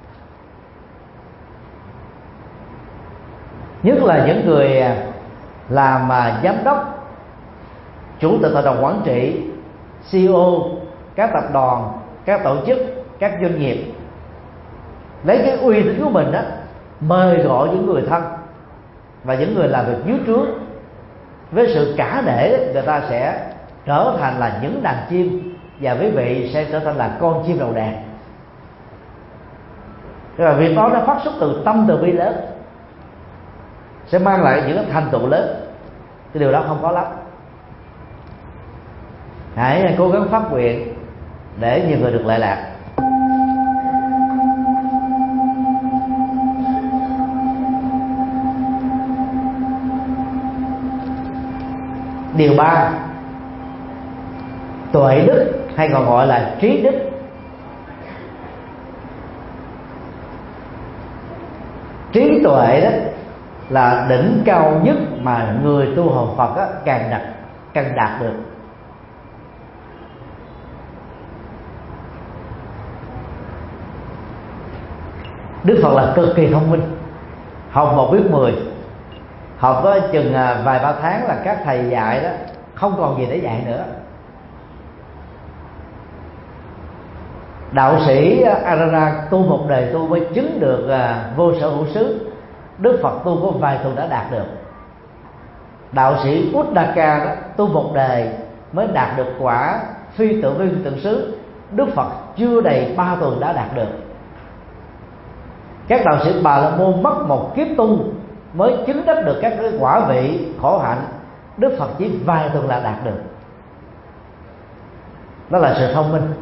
[SPEAKER 2] Nhất là những người làm giám đốc, chủ tịch hội đồng quản trị, CEO các tập đoàn, các tổ chức, các doanh nghiệp, lấy cái uy tín của mình đó mời gọi những người thân và những người làm việc dưới trướng, với sự cả nể người ta sẽ trở thành là những đàn chim, và quý vị sẽ trở thành là con chim đầu đàn. Và việc đó nó phát xuất từ tâm từ bi lớn, sẽ mang lại những thành tựu lớn. Cái điều đó không có lắm. Hãy cố gắng phát nguyện để nhiều người được lệ lạc. Điều 3, tuệ đức hay còn gọi là trí đức. Trí tuệ đó là đỉnh cao nhất mà người tu học Phật càng đạt được. Đức Phật là cực kỳ thông minh, học 1 biết 10. Học có chừng vài 3 tháng là các thầy dạy đó không còn gì để dạy nữa. Đạo sĩ Arara tu một đời tu mới chứng được vô sở hữu xứ. Đức Phật tu có vài tuần đã đạt được. Đạo sĩ Uddaka đó tu một đời mới đạt được quả phi tưởng vi tưởng xứ. Đức Phật chưa đầy 3 tuần đã đạt được. Các đạo sĩ Bà La Môn mất một kiếp tu mới chứng đắc được các cái quả vị khổ hạnh, Đức Phật chỉ vài tuần là đạt được. Đó là sự thông minh.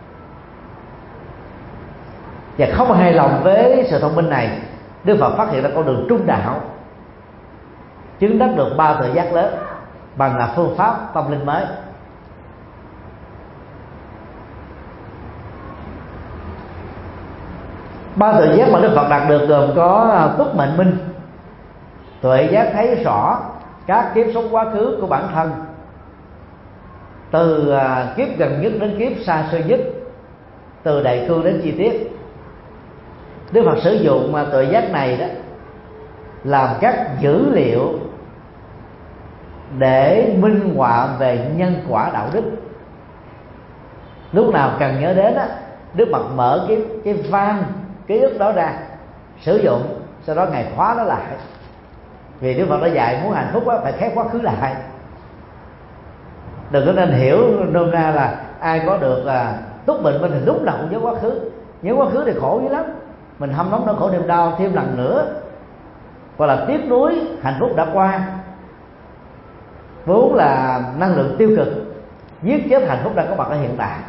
[SPEAKER 2] Và không hài lòng với sự thông minh này, Đức Phật phát hiện ra con đường trung đạo, chứng đắc được 3 tuệ giác lớn bằng là phương pháp tâm linh mới. Ba tuệ giác mà Đức Phật đạt được gồm có túc mệnh minh, tuệ giác thấy rõ các kiếp sống quá khứ của bản thân, từ kiếp gần nhất đến kiếp xa xôi nhất, từ đại cương đến chi tiết. Đức Phật sử dụng tuệ giác này đó làm các dữ liệu để minh họa về nhân quả đạo đức. Lúc nào cần nhớ đến đó, Đức Phật mở cái van ký ức đó ra sử dụng, sau đó Ngài khóa nó lại. Vì Đức Phật đã dạy muốn hạnh phúc đó, phải khép quá khứ lại. Đừng có nên hiểu nôm na là ai có được túc mệnh minh thì lúc nào cũng nhớ quá khứ. Nhớ quá khứ thì khổ dữ lắm, mình hâm nóng nỗi khổ niềm đau thêm lần nữa, hoặc là tiếc nuối hạnh phúc đã qua, vốn là năng lượng tiêu cực giết chết hạnh phúc đang có mặt ở hiện tại.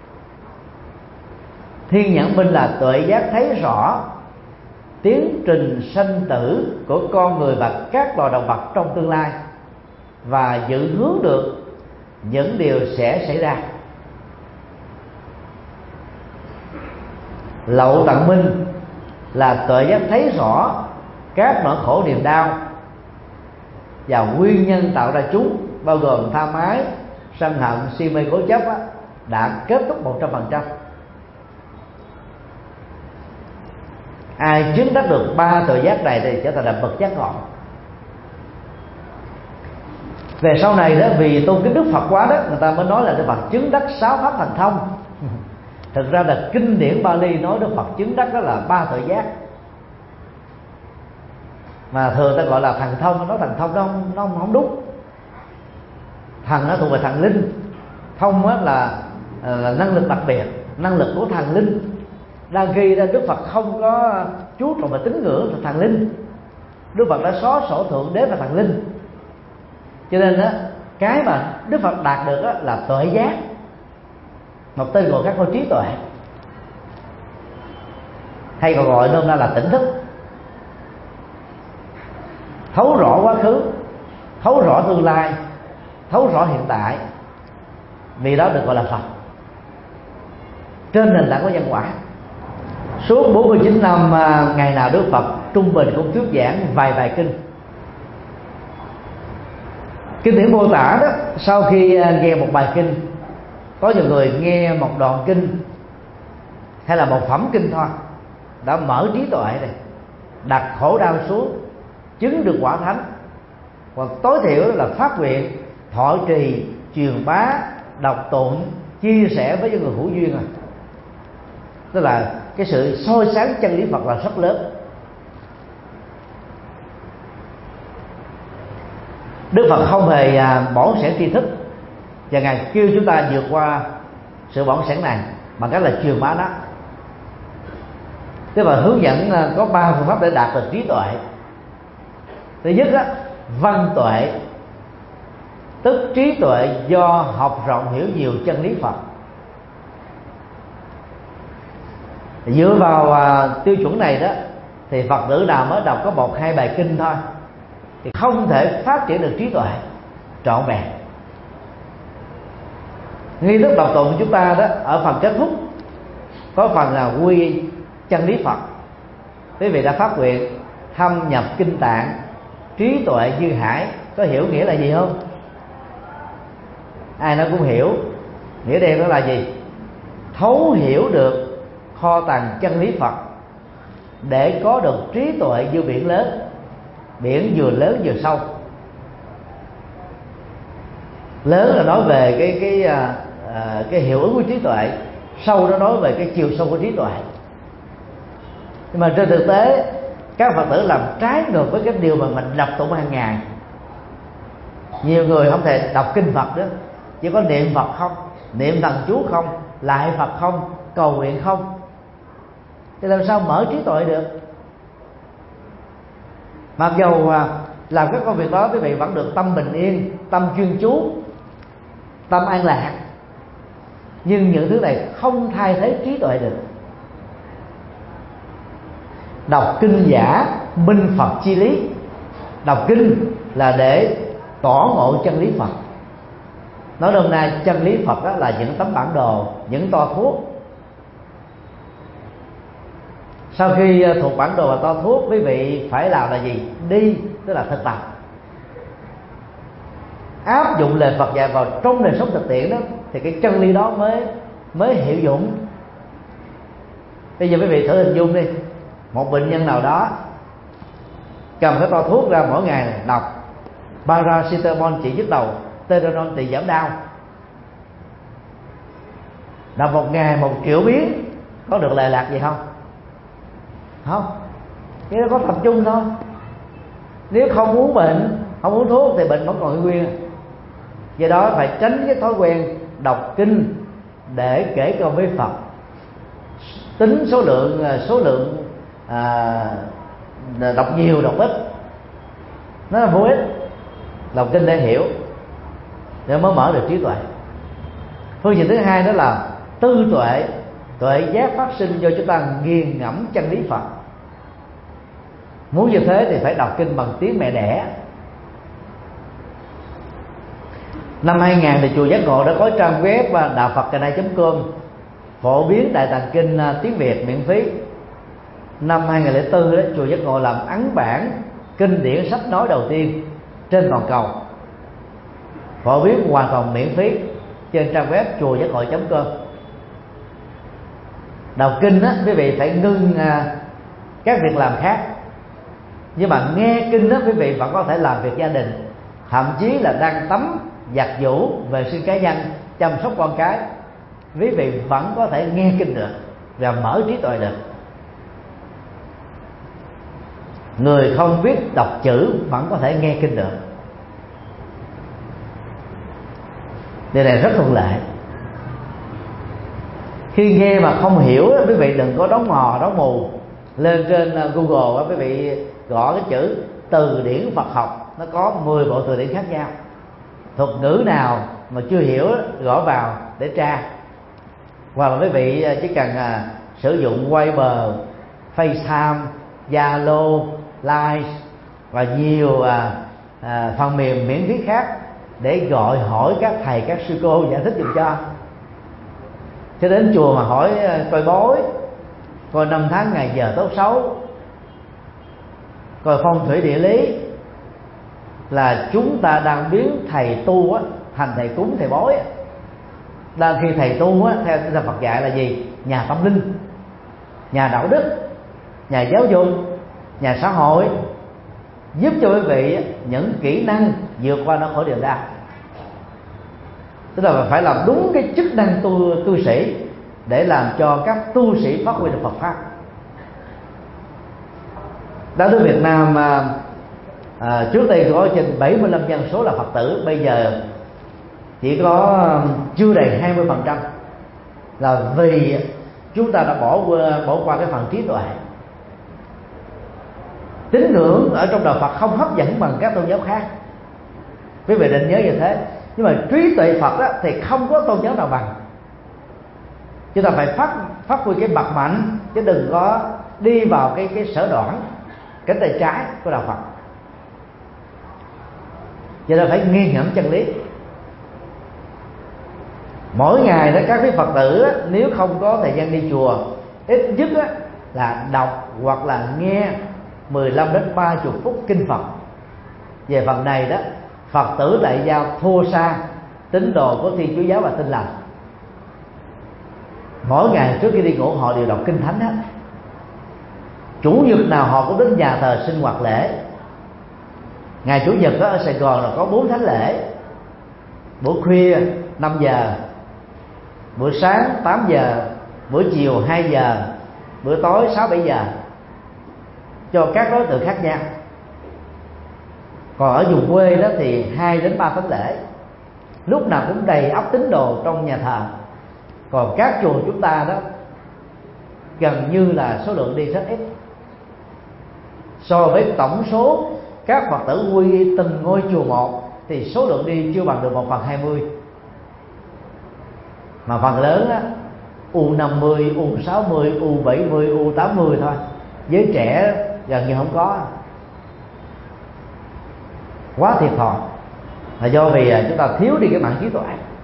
[SPEAKER 2] Thiên nhãn minh là tuệ giác thấy rõ tiến trình sanh tử của con người và các loài động vật trong tương lai, và dự hướng được những điều sẽ xảy ra. Lậu tận minh là tuệ giác thấy rõ các nỗi khổ niềm đau và nguyên nhân tạo ra chúng, bao gồm tham ái, sân hận, si mê, cố chấp đã kết thúc 100%. Ai chứng đắc được 3 tuệ giác này thì trở thành là bậc giác ngộ. Về sau này đó, vì tôn kính Đức Phật quá đó, người ta mới nói là Đức Phật chứng đắc 6 pháp thần thông. Thực ra là kinh điển Bali nói Đức Phật chứng đắc đó là 3 tuệ giác, mà thường ta gọi là thần thông. Nói thần thông nó không đúng. Thần nó thuộc về thần linh, thông là năng lực đặc biệt, năng lực của thần linh. Đang khi ra Đức Phật không có chú trọng về tín ngưỡng thần linh, Đức Phật đã xóa sổ thượng đế và thần linh. Cho nên đó, cái mà Đức Phật đạt được đó là tuệ giác, một tên gọi khác của trí tuệ, hay còn gọi nôm na là tỉnh thức. Thấu rõ quá khứ, thấu rõ tương lai, thấu rõ hiện tại, vì đó được gọi là Phật trên nền tảng của nhân quả. Suốt 49 năm ngày nào Đức Phật trung bình cũng thuyết giảng vài kinh. Kinh điển mô tả đó, sau khi nghe một bài kinh, có nhiều người nghe một đoạn kinh hay là một phẩm kinh thôi đã mở trí tuệ này, đặt khổ đau xuống, chứng được quả thánh, hoặc tối thiểu là phát nguyện thọ trì, truyền bá, đọc tụng, chia sẻ với những người hữu duyên rồi. Tức là cái sự soi sáng chân lý Phật là rất lớn. Đức Phật không hề bỏng sẻn tri thức, và Ngài kêu chúng ta vượt qua sự bỏng sẻn này bằng cách là truyền bá nó. Thế mà hướng dẫn có 3 phương pháp để đạt được trí tuệ. Thứ nhất đó, văn tuệ, tức trí tuệ do học rộng hiểu nhiều chân lý Phật. Dựa vào tiêu chuẩn này đó, thì Phật tử nào mới đọc có 1-2 bài kinh thôi thì không thể phát triển được trí tuệ trọn vẹn. Nghi thức đọc tụng của chúng ta đó, ở phần kết thúc có phần là quy chân lý Phật. Quý vị đã phát nguyện thâm nhập kinh tạng, trí tuệ như hải. Có hiểu nghĩa là gì không? Ai nói cũng hiểu. Nghĩa đen đó là gì? Thấu hiểu được kho tàng chân lý Phật để có được trí tuệ như biển lớn. Biển vừa lớn vừa sâu. Lớn là nói về cái hiệu ứng của trí tuệ, sâu nó nói về cái chiều sâu của trí tuệ. Nhưng mà trên thực tế các Phật tử làm trái ngược với cái điều mà mình đọc tụng hàng ngày. Nhiều người không thể đọc kinh Phật nữa, chỉ có niệm Phật không, niệm thần chú không, lại Phật không, cầu nguyện không, thì làm sao mở trí tuệ được? Mặc dầu làm các công việc đó quý vị vẫn được tâm bình yên, tâm chuyên chú, tâm an lạc, nhưng những thứ này không thay thế trí tuệ được. Đọc kinh giả minh Phật chi lý. Đọc kinh là để tỏ ngộ chân lý Phật. Nói hôm nay chân lý Phật đó là những tấm bản đồ, những toa thuốc. Sau khi thuộc bản đồ và toa thuốc, quý vị phải làm là gì? Đi, tức là thực tập, áp dụng lời Phật dạy vào trong đời sống thực tiễn đó, thì cái chân lý đó mới hiệu dụng. Bây giờ quý vị thử hình dung đi, một bệnh nhân nào đó cầm cái toa thuốc ra mỗi ngày này, đọc paracetamol trị nhức đầu, Tylenol trị giảm đau, đọc một ngày 1 triệu biến, có được lệ lạc gì không? Không, cái đó có tập trung thôi. Nếu không uống bệnh, không uống thuốc thì bệnh vẫn còn nguyên. Do đó phải tránh cái thói quen đọc kinh để kể công với Phật, tính số lượng đọc nhiều đọc ít, nó là vô ích. Đọc kinh để hiểu, để mới mở được trí tuệ. Phương diện thứ hai đó là tư tuệ, tuệ giác phát sinh do chúng ta nghiền ngẫm chân lý Phật. Muốn như thế thì phải đọc kinh bằng tiếng mẹ đẻ. Năm 2000 thì chùa Giác Ngộ đã có trang web đạo Phật com phổ biến Đại Tạng Kinh tiếng Việt miễn phí. Năm 2004 đó, chùa Giác Ngộ làm ấn bản kinh điển sách nói đầu tiên trên toàn cầu, phổ biến hoàn toàn miễn phí trên trang web chùa Giác Ngộ.com. Đọc kinh á, quý vị phải ngưng các việc làm khác, nhưng mà nghe kinh á, quý vị vẫn có thể làm việc gia đình, thậm chí là đang tắm, giặt giũ, vệ sinh cá nhân, chăm sóc con cái, quý vị vẫn có thể nghe kinh được và mở trí tuệ được. Người không biết đọc chữ vẫn có thể nghe kinh được. Điều này rất thuận lợi. Khi nghe mà không hiểu, quý vị đừng có đóng mò đóng mù. Lên trên Google quý vị gõ cái chữ từ điển Phật học, nó có 10 bộ từ điển khác nhau. Thuật ngữ nào mà chưa hiểu gõ vào để tra. Hoặc là quý vị chỉ cần sử dụng Viber, FaceTime, Zalo, Line và nhiều phần mềm miễn phí khác để gọi hỏi các thầy các sư cô giải thích giùm cho đến chùa mà hỏi coi bói, coi năm tháng ngày giờ tốt xấu, coi phong thủy địa lý, là chúng ta đang biến thầy tu thành thầy cúng thầy bói. Đang khi thầy tu theo tinh thần Phật dạy là gì? Nhà tâm linh, nhà đạo đức, nhà giáo dục, nhà xã hội, giúp cho quý vị những kỹ năng vượt qua nỗi khổ niềm đau. Tức là phải làm đúng cái chức năng tu sĩ để làm cho các tu sĩ phát huy được Phật pháp. Đạo nước Việt Nam trước đây có trên 75 dân số là Phật tử, bây giờ chỉ có chưa đầy 20%, là vì chúng ta đã bỏ qua cái phần trí tuệ. Tín ngưỡng ở trong đạo Phật không hấp dẫn bằng các tôn giáo khác, quý vị định nhớ như thế. Nhưng mà trí tuệ Phật đó, thì không có tôn giáo nào bằng. Chúng ta phải phát huy cái bậc mạnh, chứ đừng có đi vào cái sở đoạn, cánh tay trái của đạo Phật. Cho nên phải nghiền ngẫm chân lý. Mỗi ngày đó các quý Phật tử nếu không có thời gian đi chùa, ít nhất là đọc hoặc là nghe 15 đến 30 phút kinh Phật. Về phần này đó, Phật tử Đại Giao thua xa tín đồ của Thiên Chúa giáo và Tin Lành. Mỗi ngày trước khi đi ngủ họ đều đọc kinh thánh hết. Chủ nhật nào họ cũng đến nhà thờ sinh hoạt lễ. Ngày Chủ nhật ở Sài Gòn là có 4 thánh lễ: buổi khuya 5 giờ, buổi sáng 8 giờ, buổi chiều 2 giờ, buổi tối 6-7 giờ, cho các đối tượng khác nhau. Còn ở vùng quê đó thì 2 đến 3 thánh lễ, lúc nào cũng đầy ắp tín đồ trong nhà thờ. Còn các chùa chúng ta đó gần như là số lượng đi rất ít. so với tổng số các Phật tử quy y từng ngôi chùa một thì số lượng đi chưa bằng được 1/20. Mà phần lớn á, U50, U60, U70, U80 thôi. Giới trẻ gần như không có, quá thiệt thòi, là do vì chúng ta thiếu đi cái mảng trí tuệ.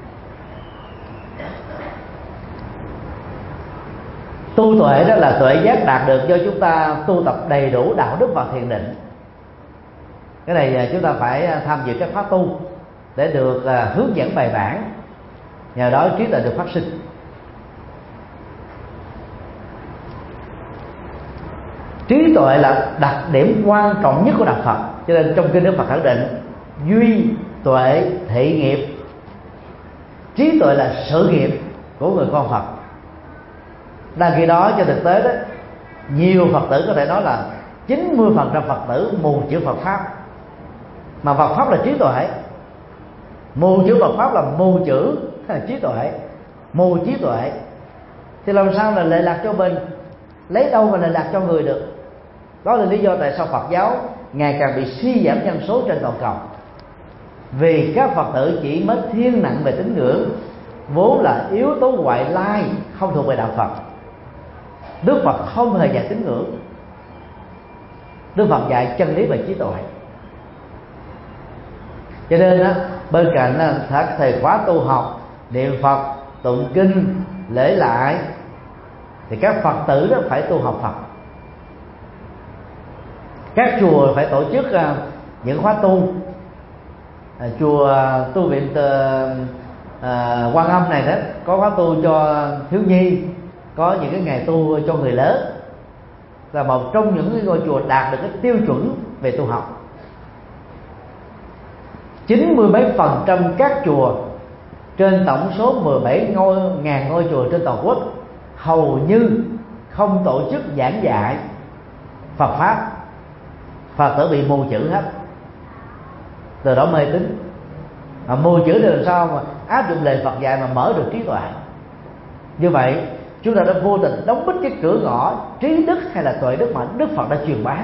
[SPEAKER 2] Tu tuệ đó là tuệ giác đạt được do chúng ta tu tập đầy đủ đạo đức và thiền định. Cái này chúng ta phải tham dự các khóa tu để được hướng dẫn bài bản, nhờ đó trí tuệ được phát sinh. Trí tuệ là đặc điểm quan trọng nhất của đạo Phật, cho nên trong kinh Đức Phật khẳng định duy tuệ thị nghiệp. Trí tuệ là sự nghiệp của người con Phật. Đang khi đó trên thực tế đó, nhiều Phật tử có thể nói là 90% Phật tử mù chữ Phật pháp. Mà Phật pháp là trí tuệ, mù chữ Phật pháp là mù chữ trí tuệ, mù trí tuệ thì làm sao là lệ lạc cho mình, lấy đâu mà lệ lạc cho người được. Đó là lý do tại sao Phật giáo ngày càng bị suy giảm dân số trên toàn cầu, vì các Phật tử chỉ mới thiên nặng về tín ngưỡng, vốn là yếu tố ngoại lai không thuộc về đạo Phật. Đức Phật không hề dạy tín ngưỡng, Đức Phật dạy chân lý và trí tuệ. Cho nên bên cạnh các thầy khóa tu học, niệm Phật, tụng kinh, lễ lại, thì các Phật tử đó phải tu học Phật. Các chùa phải tổ chức những khóa tu. Chùa tu viện Quan Âm này đó có khóa tu cho thiếu nhi, có những cái ngày tu cho người lớn, là một trong những cái ngôi chùa đạt được cái tiêu chuẩn về tu học. 90 mấy % các chùa trên tổng số 17.000 ngôi chùa trên toàn quốc hầu như không tổ chức giảng dạy Phật pháp. Phật tử bị mù chữ hết, từ đó mê tín. Mà mù chữ thì làm sao mà áp dụng lời Phật dạy mà mở được trí tuệ? Như vậy chúng ta đã vô tình đóng bít cái cửa ngõ trí đức hay là tuệ đức mà Đức Phật đã truyền bá.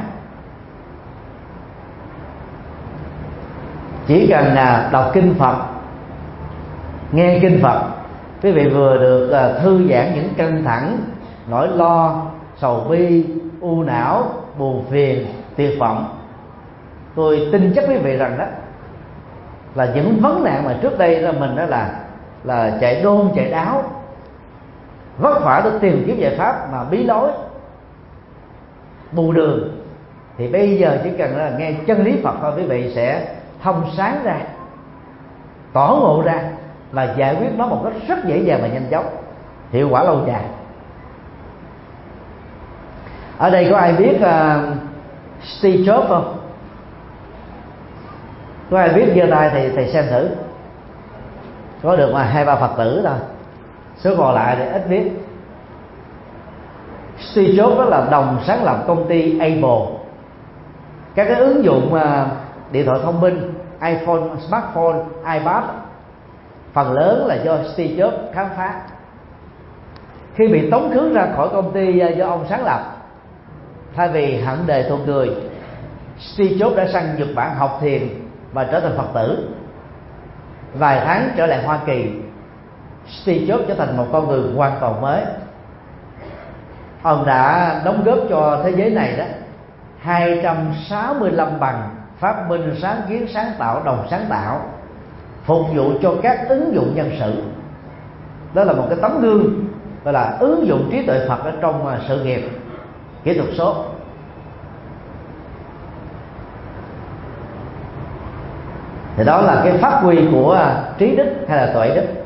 [SPEAKER 2] Chỉ cần là đọc kinh Phật, nghe kinh Phật, quý vị vừa được thư giãn những căng thẳng, nỗi lo, sầu bi, u não, buồn phiền, tuyệt vọng. Tôi tin chắc quý vị rằng đó là những vấn nạn mà trước đây là mình đó là chạy đôn chạy đáo, vất vả để tìm kiếm giải pháp mà bí lối, bù đường, thì bây giờ chỉ cần là nghe chân lý Phật thôi, quý vị sẽ thông sáng ra, tỏ ngộ ra và giải quyết nó một cách rất dễ dàng và nhanh chóng, hiệu quả lâu dài. Ở đây có ai biết Steve Jobs không? Có ai biết giơ tay thì thầy xem thử. Có được mà 2-3 Phật tử thôi, số còn lại thì ít biết. Steve Jobs đó là đồng sáng lập công ty Apple. Các cái ứng dụng điện thoại thông minh, iPhone, smartphone, iPad phần lớn là do Steve Jobs khám phá. Khi bị tống khứ ra khỏi công ty do ông sáng lập, thay vì hận đề thuộc người, Steve Jobs đã sang Nhật Bản học thiền và trở thành Phật tử. Vài tháng trở lại Hoa Kỳ, Steve Jobs trở thành một con người hoàn toàn mới. Ông đã đóng góp cho thế giới này đó 265 bằng phát minh, sáng kiến, sáng tạo, đồng sáng tạo, phục vụ cho các ứng dụng nhân sự. Đó là một cái tấm gương, gọi là ứng dụng trí tuệ Phật ở trong sự nghiệp kỹ thuật số. Thì đó là cái phát huy của trí đức hay là tuệ đức.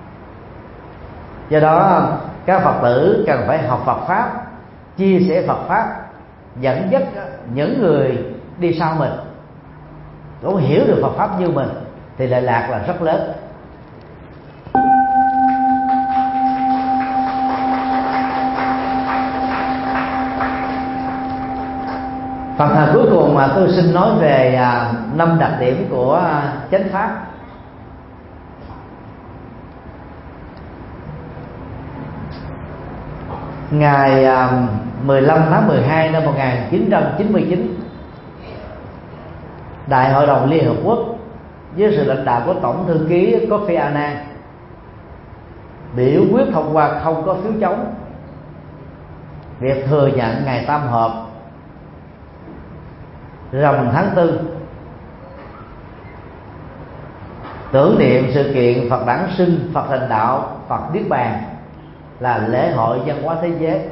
[SPEAKER 2] Do đó các Phật tử cần phải học Phật pháp, chia sẻ Phật pháp, dẫn dắt những người đi sau mình cũng hiểu được Phật pháp như mình, thì lệ lạc là rất lớn. Phần thờ cuối cùng mà tôi xin nói về 5 đặc điểm của chánh pháp. Ngày 15 tháng 12 năm 1999, Đại hội đồng Liên Hợp Quốc với sự lãnh đạo của Tổng thư ký Kofi Annan biểu quyết thông qua không có phiếu chống việc thừa nhận ngày tam hợp rằm tháng 4 tưởng niệm sự kiện Phật đản sinh, Phật thành đạo, Phật niết bàn là lễ hội văn hóa thế giới.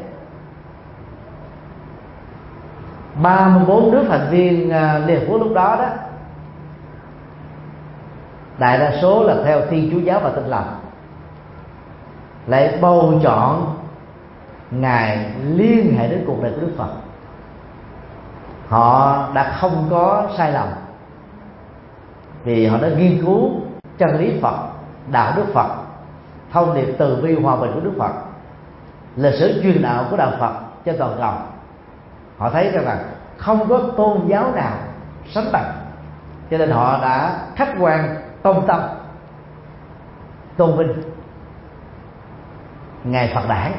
[SPEAKER 2] 34 nước thành viên Liên Hợp Quốc lúc đó đại đa số là theo Thiên Chúa giáo và Tin lành, lại bầu chọn ngày liên hệ đến cuộc đời của Đức Phật. Họ đã không có sai lầm vì họ đã nghiên cứu chân lý Phật, đạo đức Phật, thông điệp từ bi hòa bình của Đức Phật, lịch sử truyền đạo của đạo Phật trên toàn cầu. Họ thấy rằng là không có tôn giáo nào sánh bằng, cho nên họ đã khách quan công tâm tôn vinh ngày Phật đản.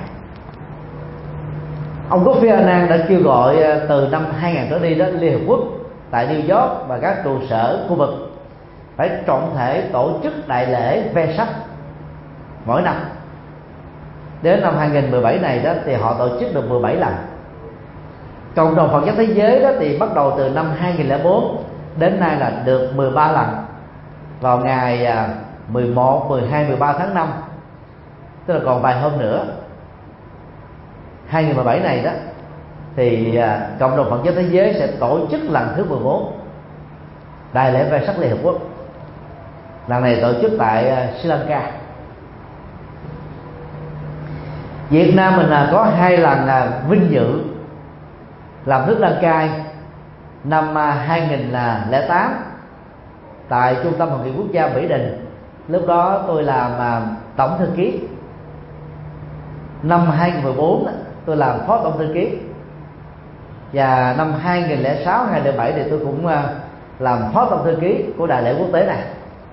[SPEAKER 2] Ông Kofi Annan đã kêu gọi từ năm 2000 trở đi đó, Liên Hợp Quốc tại New York và các trụ sở khu vực phải trọng thể tổ chức đại lễ Vesak mỗi năm. Đến năm 2017 này đó thì họ tổ chức được 17 lần. Cộng đồng Phật giáo thế giới đó thì bắt đầu từ năm 2004 đến nay là được 13 lần vào ngày 11, 12, 13 tháng 5, tức là còn vài hôm nữa. 2017 này đó thì cộng đồng Phật giáo thế giới sẽ tổ chức lần thứ 14 đại lễ Vesak Liên Hợp Quốc. Lần này tổ chức tại Sri Lanka. Việt Nam mình có 2 lần vinh dự làm nước đăng cai. Năm 2008 tại Trung tâm Hội nghị Quốc gia Mỹ Đình, lúc đó tôi làm tổng thư ký. Năm 2014 tôi làm phó tổng thư ký, và năm 2006, 2007 thì tôi cũng làm phó tổng thư ký của đại lễ quốc tế này.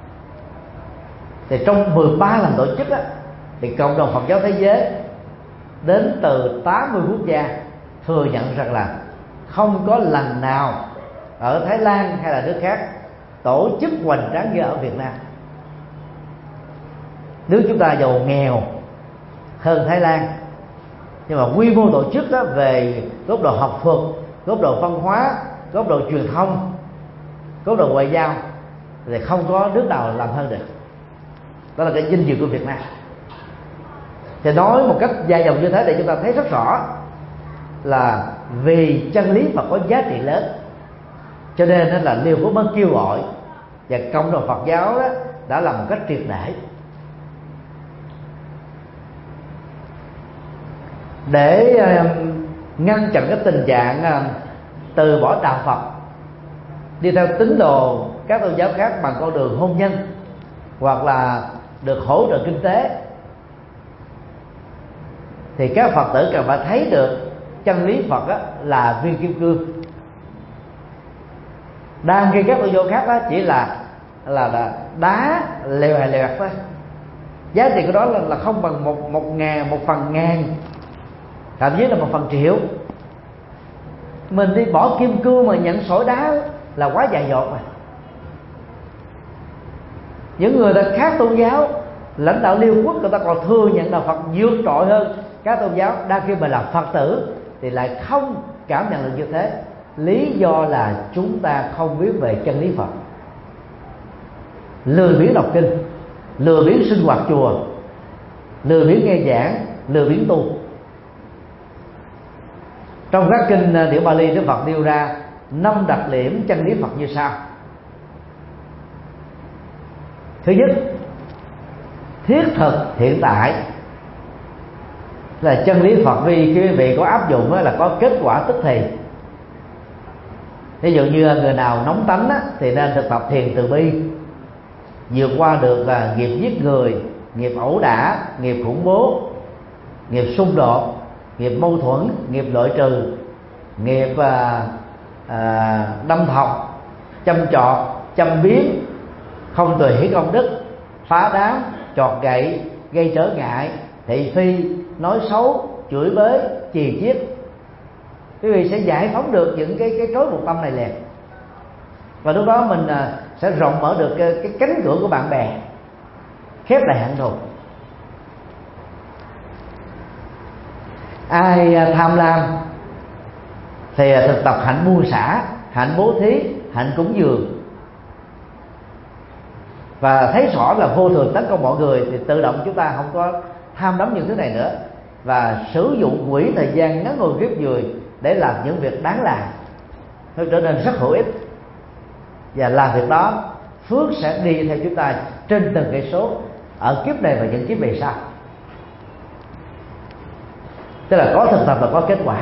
[SPEAKER 2] Thì trong 13 lần tổ chức thì cộng đồng Phật giáo thế giới đến từ 80 quốc gia thừa nhận rằng là không có lần nào ở Thái Lan hay là nước khác tổ chức hoành tráng như ở Việt Nam. Nước chúng ta giàu nghèo hơn Thái Lan, nhưng mà quy mô tổ chức về góc độ học thuật, góc độ văn hóa, góc độ truyền thông, góc độ ngoại giao thì không có nước nào làm hơn được. Đó là cái vinh dự của Việt Nam. Thì nói một cách dài dòng như thế để chúng ta thấy rất rõ là vì chân lý Phật có giá trị lớn, cho nên là Liên Hợp Quốc mới kêu gọi, và cộng đồng Phật giáo đó đã làm một cách triệt để ngăn chặn cái tình trạng từ bỏ đạo Phật đi theo tín đồ các tôn giáo khác bằng con đường hôn nhân hoặc là được hỗ trợ kinh tế. Thì các Phật tử cần phải thấy được chân lý Phật là viên kim cương, đang khi các tôn giáo khác chỉ là đá lèo lẹt thôi. Giá trị của đó là không bằng một phần ngàn, thậm chí là 1 phần triệu. Mình đi bỏ kim cương mà nhận sỏi đá là quá dại dột mà. Những người ta khác tôn giáo, lãnh đạo Liên Hợp Quốc, người ta còn thừa nhận đạo Phật vượt trội hơn các tôn giáo, đang khi mà là Phật tử thì lại không cảm nhận được như thế. Lý do là chúng ta không biết về chân lý Phật, lười biếng đọc kinh, lười biếng sinh hoạt chùa, lười biếng nghe giảng, lười biếng tu. Trong các kinh điển Bali, Đức Phật nêu ra 5 đặc điểm chân lý Phật như sau. Thứ nhất, thiết thực hiện tại, là chân lý Phật vì quý vị có áp dụng là có kết quả tức thì. Ví dụ như người nào nóng tánh thì nên thực tập thiền từ bi, vượt qua được nghiệp giết người, nghiệp ẩu đả, nghiệp khủng bố, nghiệp xung đột, nghiệp mâu thuẫn, nghiệp loại trừ, nghiệp đâm thọc, châm chọt, châm biếm, không tùy hỷ công đức, phá đám, chọt gậy, gây trở ngại, thị phi, nói xấu, chửi bới, chì chiết. Quý vị sẽ giải phóng được những cái trói buộc tâm này liền. và lúc đó mình sẽ rộng mở được cái cánh cửa của bạn bè, khép lại hận thù. Ai tham lam thì thực tập hạnh buông xả, hạnh bố thí, hạnh cúng dường, và thấy rõ là vô thường tấn công mọi người, thì tự động chúng ta không có tham đắm những thứ này nữa, và sử dụng quỹ thời gian ngắn ngồi kiếp người để làm những việc đáng làm, nó trở nên rất hữu ích. Và làm việc đó, phước sẽ đi theo chúng ta trên từng cây số ở kiếp này và những kiếp về sau. Tức là có thực tập là có kết quả.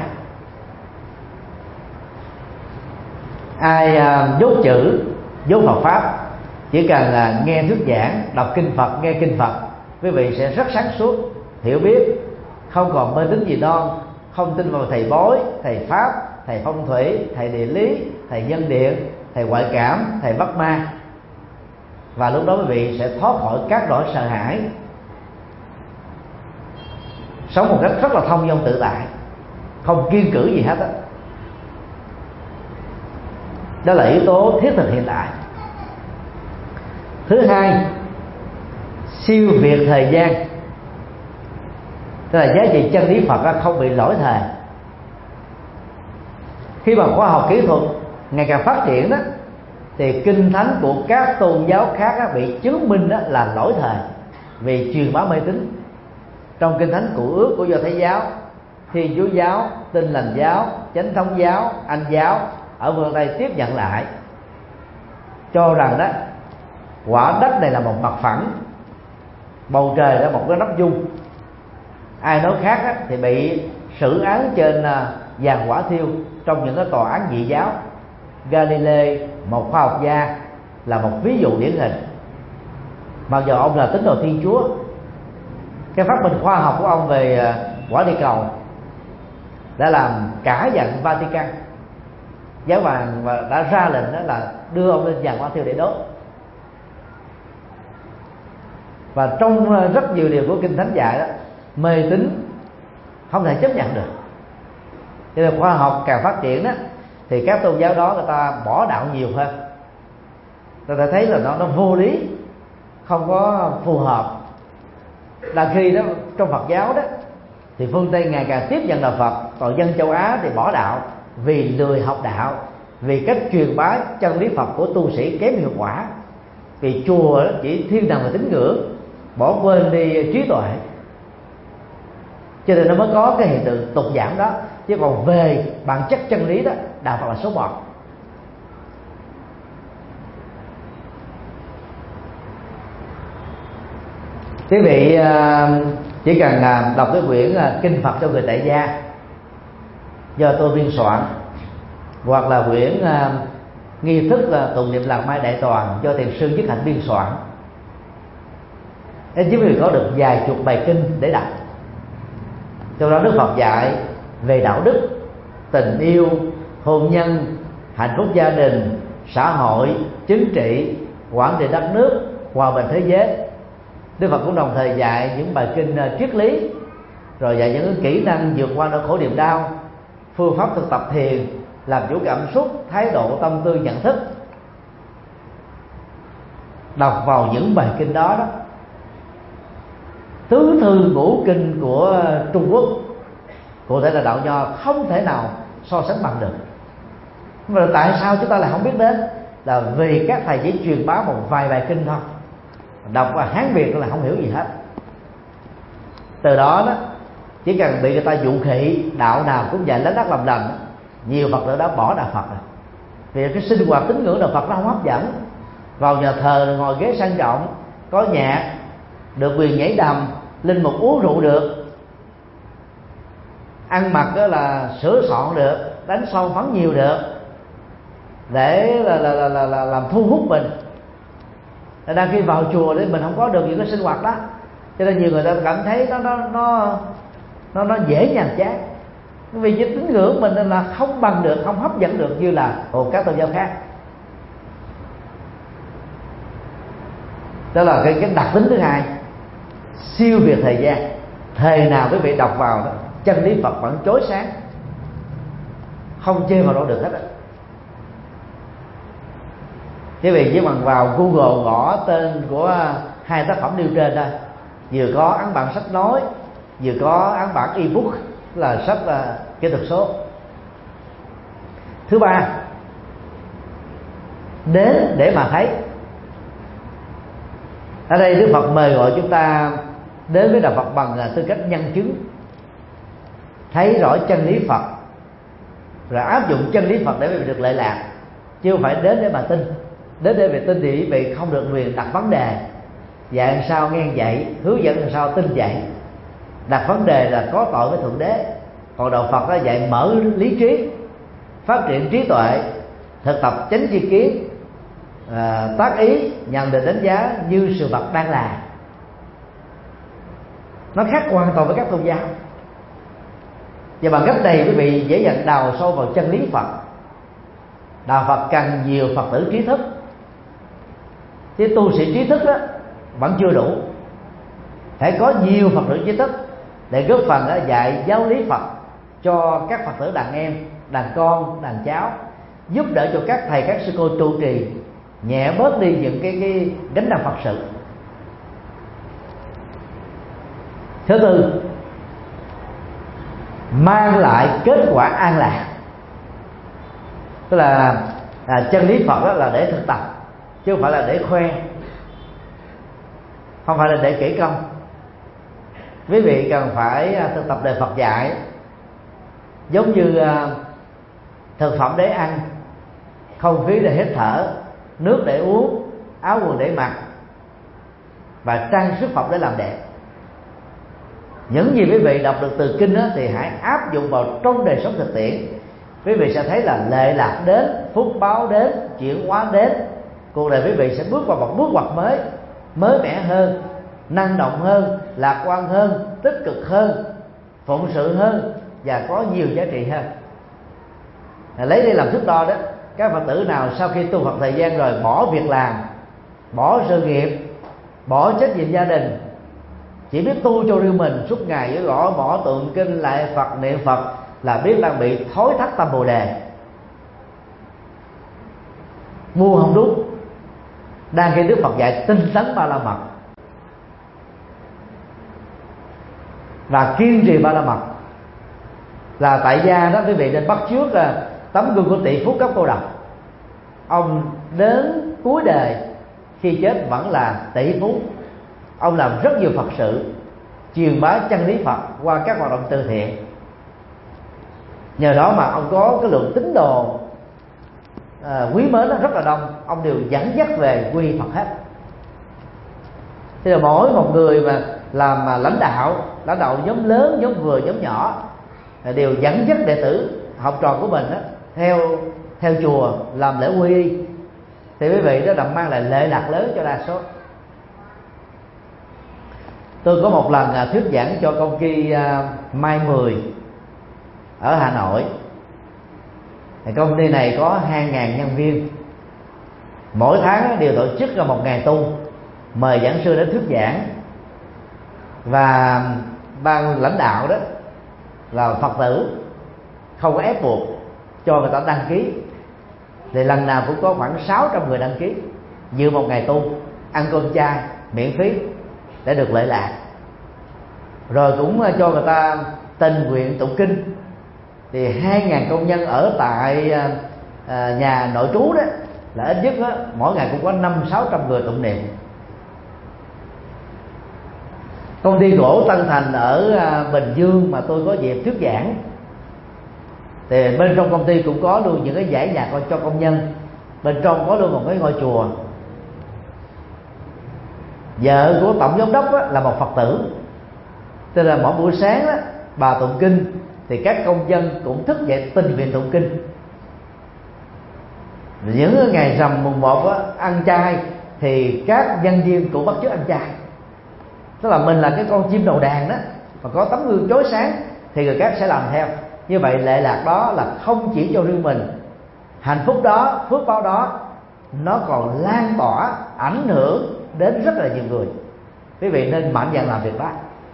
[SPEAKER 2] Ai dốt chữ, dốt Phật pháp, chỉ cần nghe thuyết giảng, đọc kinh Phật, nghe kinh Phật, quý vị sẽ rất sáng suốt, hiểu biết, không còn mê tín gì non, không tin vào thầy bói, thầy pháp, thầy phong thủy, thầy địa lý, thầy nhân điện, thầy ngoại cảm, thầy bắt ma. Và lúc đó quý vị sẽ thoát khỏi các nỗi sợ hãi, sống một cách rất là thông dong tự tại, không kiêng cữ gì hết đó. Đó là yếu tố thiết thực hiện tại. Thứ hai, siêu việt thời gian, tức là giá trị chân lý Phật không bị lỗi thời. Khi mà khoa học kỹ thuật ngày càng phát triển đó, thì kinh thánh của các tôn giáo khác bị chứng minh đó là lỗi thời vì truyền bá mê tín. Trong kinh thánh Cựu Ước của Do Thái giáo, Thiên Chúa giáo, Tin Lành giáo, Chánh thống giáo, Anh giáo ở phương Tây tiếp nhận lại, cho rằng đó quả đất này là một mặt phẳng, bầu trời là một cái nắp dung. Ai nói khác thì bị xử án trên giàn hỏa thiêu trong những cái tòa án dị giáo. Galilei, một khoa học gia, là một ví dụ điển hình. Mặc dù ông là tín đồ Thiên Chúa, cái phát minh khoa học của ông về quả địa cầu đã làm cả giận Vatican giáo hoàng, và đã ra lệnh đó là đưa ông lên giàn hỏa thiêu để đốt. Và trong rất nhiều điều của kinh thánh dạy đó, mê tín không thể chấp nhận được. Cho nên khoa học càng phát triển đó, thì các tôn giáo đó người ta bỏ đạo nhiều hơn. Người ta thấy là nó vô lý, không có phù hợp. Là khi đó trong Phật giáo đó, thì phương Tây ngày càng tiếp nhận đạo Phật, còn dân châu Á thì bỏ đạo vì lười học đạo, vì cách truyền bá chân lý Phật của tu sĩ kém hiệu quả, vì chùa đó chỉ thiên thần và tín ngưỡng, bỏ quên đi trí tuệ, cho nên nó mới có cái hiện tượng tụt giảm đó. Chứ còn về bản chất chân lý đó, đạo Phật là số một. Quý vị chỉ cần đọc cái quyển Kinh Phật cho người tại gia do tôi biên soạn, hoặc là quyển Nghi thức tụng niệm Lạc Mai Đại Toàn do thiền sư Nhất Hạnh biên soạn, để quý vị có được vài chục bài kinh để đọc. Trong đó Đức Phật dạy về đạo đức, tình yêu, hôn nhân, hạnh phúc gia đình, xã hội, chính trị, quản trị đất nước, hòa bình thế giới. Đức Phật cũng đồng thời dạy những bài kinh triết lý, rồi dạy những kỹ năng vượt qua nỗi khổ niềm đau, phương pháp thực tập thiền, làm chủ cảm xúc, thái độ, tâm tư, nhận thức. Đọc vào những bài kinh đó đó, tứ thư ngũ kinh của Trung Quốc, cụ thể là đạo Nho, không thể nào so sánh bằng được. Nhưng mà tại sao chúng ta lại không biết đến? Là vì các thầy chỉ truyền bá một vài bài kinh thôi, đọc và Hán Việt là không hiểu gì hết. Từ đó đó, chỉ cần bị người ta dụ khị, đạo nào cũng dạy lách đắc làm lành, nhiều Phật tử đã bỏ đạo Phật rồi. Vì cái sinh hoạt tín ngưỡng đạo Phật nó không hấp dẫn. Vào nhà thờ ngồi ghế sang trọng, có nhạc, được quyền nhảy đầm, linh mục uống rượu được, ăn mặc đó là sửa soạn được, đánh son phấn nhiều được, để là làm thu hút mình. Đang khi vào chùa để mình không có được những cái sinh hoạt đó, cho nên nhiều người ta cảm thấy nó dễ nhàm chán, vì cái tín ngưỡng mình là không bằng được, không hấp dẫn được như là các tôn giáo khác. Đó là cái đặc tính thứ hai, siêu việt thời gian. Thời nào quý vị đọc vào đó, chân lý Phật vẫn chói sáng, không chê vào đâu được hết á. Quý vị chỉ bằng vào Google gõ tên của hai tác phẩm nêu trên đây, vừa có ấn bản sách nói, vừa có ấn bản ebook là sách kỹ thuật số. Thứ ba, đến để mà thấy. Ở đây Đức Phật mời gọi chúng ta đến với Đạo Phật bằng tư cách nhân chứng, thấy rõ chân lý Phật, rồi áp dụng chân lý Phật để mình được lợi lạc, chứ không phải đến để mà tin. Đến để về tin thì quý vị không được quyền đặt vấn đề, dạy làm sao nghe dạy, hướng dẫn làm sao tin dạy. Đặt vấn đề là có tội với Thượng Đế. Còn Đạo Phật đó dạy mở lý trí, phát triển trí tuệ, thực tập chánh tri kiến, tác ý, nhận định đánh giá như sự vật đang là. Nó khác hoàn toàn với các tôn giáo. Và bằng cách này quý vị dễ dàng đào sâu vào chân lý Phật. Đạo Phật cần nhiều Phật tử trí thức, chứ tu sĩ trí thức đó vẫn chưa đủ. Phải có nhiều Phật tử trí thức để góp phần dạy giáo lý Phật cho các Phật tử đàn em, đàn con, đàn cháu, giúp đỡ cho các thầy các sư cô trụ trì nhẹ bớt đi những cái gánh nặng Phật sự. Thứ tư, mang lại kết quả an lạc. Tức là chân lý Phật đó là để thực tập, chứ không phải là để khoe, không phải là để kể công. Quý vị cần phải thực tập lời Phật dạy, giống như thực phẩm để ăn, không khí để hít thở, nước để uống, áo quần để mặc, và trang sức phẩm để làm đẹp. Những gì quý vị đọc được từ kinh đó, thì hãy áp dụng vào trong đời sống thực tiễn. Quý vị sẽ thấy là lệ lạc đến, phúc báo đến, chuyển hóa đến. Cuộc đời quý vị sẽ bước vào một bước ngoặt mới, mới mẻ hơn, năng động hơn, lạc quan hơn, tích cực hơn, phụng sự hơn và có nhiều giá trị hơn. Lấy đây làm thước đo đó. Các Phật tử nào sau khi tu Phật thời gian rồi bỏ việc làm, bỏ sự nghiệp, bỏ trách nhiệm gia đình, chỉ biết tu cho riêng mình, suốt ngày với gõ bỏ tụng kinh lại Phật, niệm Phật, là biết đang bị thối thắt tâm Bồ Đề, ngu không đúng. Đang khi Đức Phật dạy tinh tấn Ba La Mật và kiên trì Ba La Mật, là tại gia đó quý vị nên bắt chước là tấm gương của tỷ phú cấp cô độc. Ông đến cuối đời khi chết vẫn là tỷ phú. Ông làm rất nhiều Phật sự, truyền bá chân lý Phật qua các hoạt động từ thiện. Nhờ đó mà ông có cái lượng tín đồ quý mến nó rất là đông. Ông đều dẫn dắt về quy Phật hết. Thế là mỗi một người mà làm lãnh đạo nhóm lớn, nhóm vừa, nhóm nhỏ, đều dẫn dắt đệ tử học trò của mình đó, theo chùa làm lễ quy y. Thì quý vị đó là mang lại lệ lạc lớn cho đa số. Tôi có một lần thuyết giảng cho công ty Mai 10 ở Hà Nội. Công ty này có 2.000 nhân viên, mỗi tháng đều tổ chức ra một ngày tu, mời giảng sư đến thuyết giảng, và ban lãnh đạo đó là Phật tử, không có ép buộc, cho người ta đăng ký. Thì lần nào cũng có khoảng 600 người đăng ký dự một ngày tu, ăn cơm chay miễn phí để được lợi lạc. Rồi cũng cho người ta tình nguyện tụng kinh. Thì 2.000 công nhân ở tại nhà nội trú đó, là ít nhất đó, mỗi ngày cũng có 500-600 người tụng niệm. Công ty gỗ Tân Thành ở Bình Dương mà tôi có dịp thuyết giảng, thì bên trong công ty cũng có luôn những cái dãy nhà cho công nhân, bên trong có luôn một cái ngôi chùa. Vợ của tổng giám đốc là một Phật tử. Tức là mỗi buổi sáng đó, bà tụng kinh thì các công dân cũng thức dậy tình nguyện tụng kinh. Những ngày rằm mùng 1 ăn chay thì các nhân viên cũng bắt chước ăn chay. Tức là mình là cái con chim đầu đàn đó, mà có tấm gương chói sáng thì người khác sẽ làm theo. Như vậy lệ lạc đó là không chỉ cho riêng mình, hạnh phúc đó, phước báo đó nó còn lan tỏa, ảnh hưởng đến rất là nhiều người. Quý vị nên mạnh dạn làm việc đó.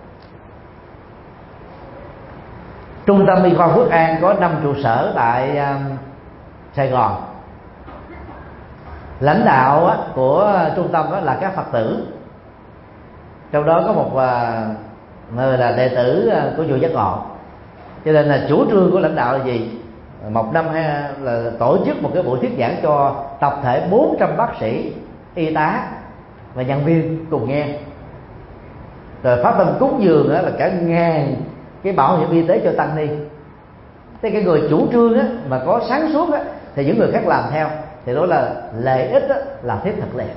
[SPEAKER 2] Trung tâm Y khoa Phước An có 5 trụ sở tại Sài Gòn. Lãnh đạo của trung tâm là các Phật tử, trong đó có một người là đệ tử của chùa Giác Ngộ. Cho nên là chủ trương của lãnh đạo là gì? Một năm là tổ chức một cái buổi thuyết giảng cho tập thể 400 bác sĩ, y tá và nhân viên cùng nghe, rồi phát tâm cúng dường là cả ngàn cái bảo hiểm y tế cho tăng ni. Thế cái người chủ trương mà có sáng suốt thì những người khác làm theo, thì đó là lợi ích là thiết thực liền.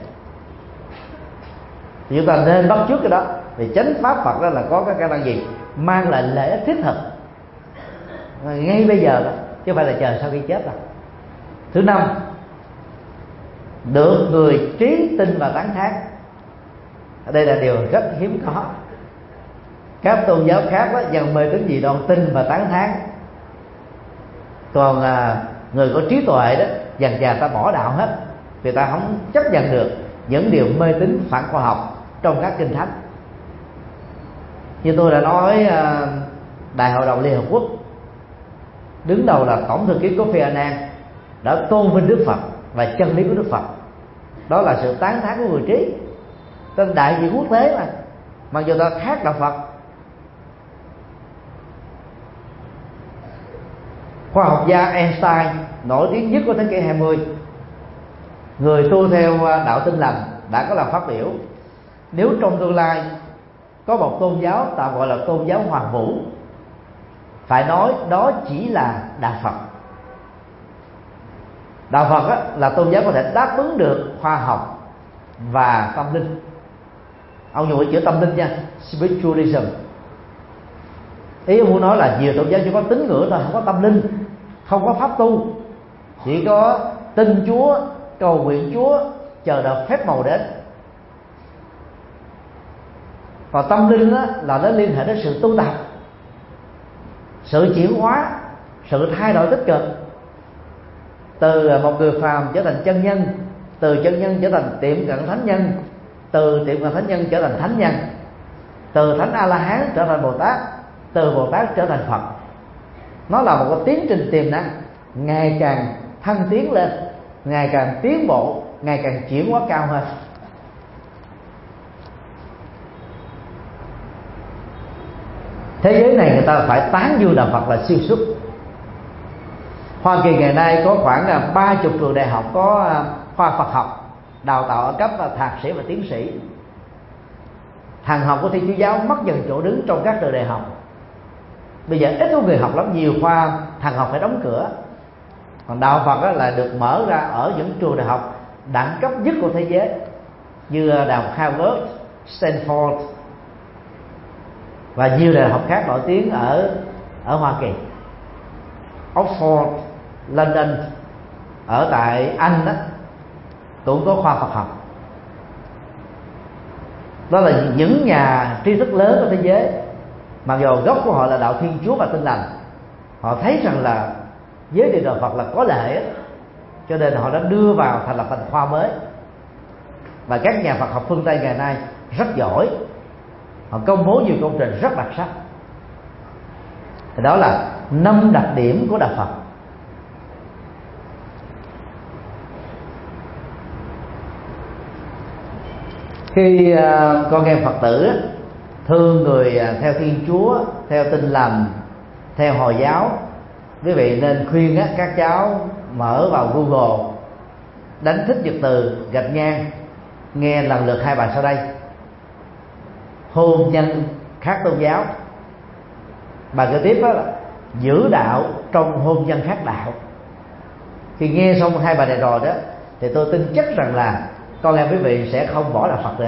[SPEAKER 2] Thì chúng ta nên bắt chước cái đó, vì chánh pháp Phật đó là có cái khả năng gì mang lại lợi ích thiết thực ngay bây giờ đó, chứ không phải là chờ sau khi chết đâu. Thứ năm, được người trí tin và tán thán. Đây là điều rất hiếm có. Các tôn giáo khác đó, dần mê tín dị đoan tin và tán thán, còn người có trí tuệ đó dần dà ta bỏ đạo hết, vì ta không chấp nhận được những điều mê tín phản khoa học trong các kinh thánh. Như tôi đã nói, Đại hội đồng Liên Hợp Quốc đứng đầu là Tổng thư ký Kofi Annan đã tôn vinh Đức Phật và chân lý của Đức Phật. Đó là sự tán thán của người trí, tên đại diện quốc tế mà, mặc dù ta khác đạo Phật. Khoa học gia Einstein nổi tiếng nhất của thế kỷ 20, người tu theo đạo Tin lành, đã có làm phát biểu: nếu trong tương lai có một tôn giáo tạm gọi là tôn giáo hoàn vũ, phải nói đó chỉ là đạo Phật. Đạo Phật là tôn giáo có thể đáp ứng được khoa học và tâm linh. Ông dùng cái chữ tâm linh nha, spiritualism. Ý ông muốn nói là nhiều tôn giáo chỉ có tín ngưỡng thôi, không có tâm linh, không có pháp tu, chỉ có tin Chúa, cầu nguyện Chúa, chờ đợi phép màu đến. Còn tâm linh là nó liên hệ đến sự tu tập, sự chuyển hóa, sự thay đổi tích cực, từ một người phàm trở thành chân nhân, từ chân nhân trở thành tiệm cận thánh nhân, từ tiệm cận thánh nhân trở thành thánh nhân, từ thánh A La Hán trở thành Bồ Tát, từ Bồ Tát trở thành Phật. Nó là một cái tiến trình tiềm năng ngày càng thăng tiến lên, ngày càng tiến bộ, ngày càng chuyển hóa cao hơn. Thế giới này người ta phải tán dương đạo Phật là siêu xuất. Hoa Kỳ ngày nay có khoảng 30 trường đại học có khoa Phật học, đào tạo ở cấp thạc sĩ và tiến sĩ. Thần học của Thiên Chúa giáo mất dần chỗ đứng trong các trường đại học. Bây giờ ít có người học lắm, nhiều khoa thần học phải đóng cửa. Còn đạo Phật là được mở ra ở những trường đại học đẳng cấp nhất của thế giới, như đại học Harvard, Stanford và nhiều đại học khác nổi tiếng ở Hoa Kỳ, Oxford, London. Ở tại Anh đó cũng có khoa Phật học. Đó là những nhà tri thức lớn của thế giới, mặc dù gốc của họ là đạo Thiên Chúa và Tin lành, họ thấy rằng là giới điều đạo Phật là có lợi, cho nên họ đã đưa vào thành lập thành khoa mới. Và các nhà Phật học phương Tây ngày nay rất giỏi, họ công bố nhiều công trình rất đặc sắc. Thì đó là 5 đặc điểm của đạo Phật. Khi con em Phật tử thương người theo Thiên Chúa, theo Tin lành, theo Hồi giáo, quý vị nên khuyên các cháu mở vào Google, đánh thích nhật từ gạch ngang, nghe lần lượt 2 bài sau đây: hôn nhân khác tôn giáo. Bài kế tiếp đó là giữ đạo trong hôn nhân khác đạo. Khi nghe xong 2 bài này rồi đó, thì tôi tin chắc rằng là con em quý vị sẽ không bỏ đạo Phật nữa.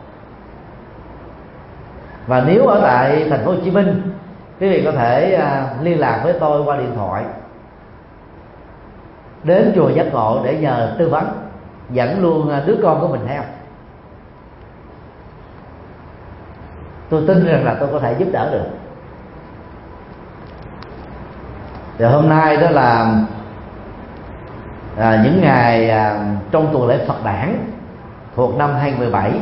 [SPEAKER 2] Và nếu ở tại thành phố Hồ Chí Minh, quý vị có thể liên lạc với tôi qua điện thoại, đến chùa Giác Ngộ để nhờ tư vấn, dẫn luôn đứa con của mình theo. Tôi tin rằng là tôi có thể giúp đỡ được. Thì hôm nay đó là những ngày trong tuần lễ Phật đản thuộc năm 2017,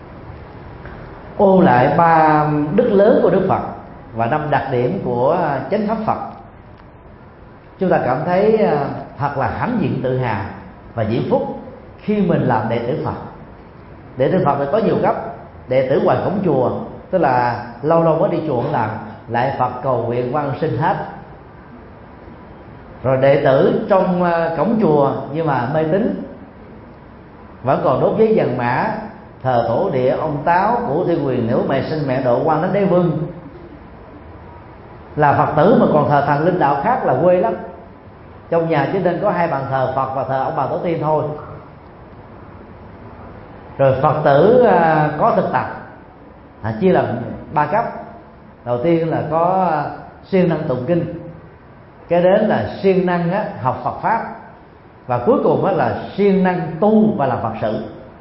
[SPEAKER 2] ôn lại 3 đức lớn của Đức Phật và 5 đặc điểm của chánh pháp Phật. Chúng ta cảm thấy thật là hãnh diện tự hào và diễm phúc khi mình làm đệ tử Phật. Đệ tử Phật thì có nhiều cấp. Đệ tử ngoài cổng chùa, tức là lâu lâu mới đi chùa một lần, lại Phật cầu nguyện văn sinh hết. Rồi đệ tử trong cổng chùa nhưng mà mê tín, vẫn còn đốt giấy vàng mã, thờ tổ địa, ông Táo, Vũ Thiên Quyền, Nữ Mẹ Sinh, Mẹ Độ, Quan Thánh Đế Vương. Là Phật tử mà còn thờ thần linh đạo khác là quê lắm. Trong nhà chỉ nên có 2 bàn thờ Phật và thờ ông bà tổ tiên thôi. Rồi Phật tử có thực tập chia làm 3 cấp. Đầu tiên là có siêng năng tụng kinh, cái đến là siêng năng học Phật pháp, và cuối cùng là siêng năng tu và làm Phật sự.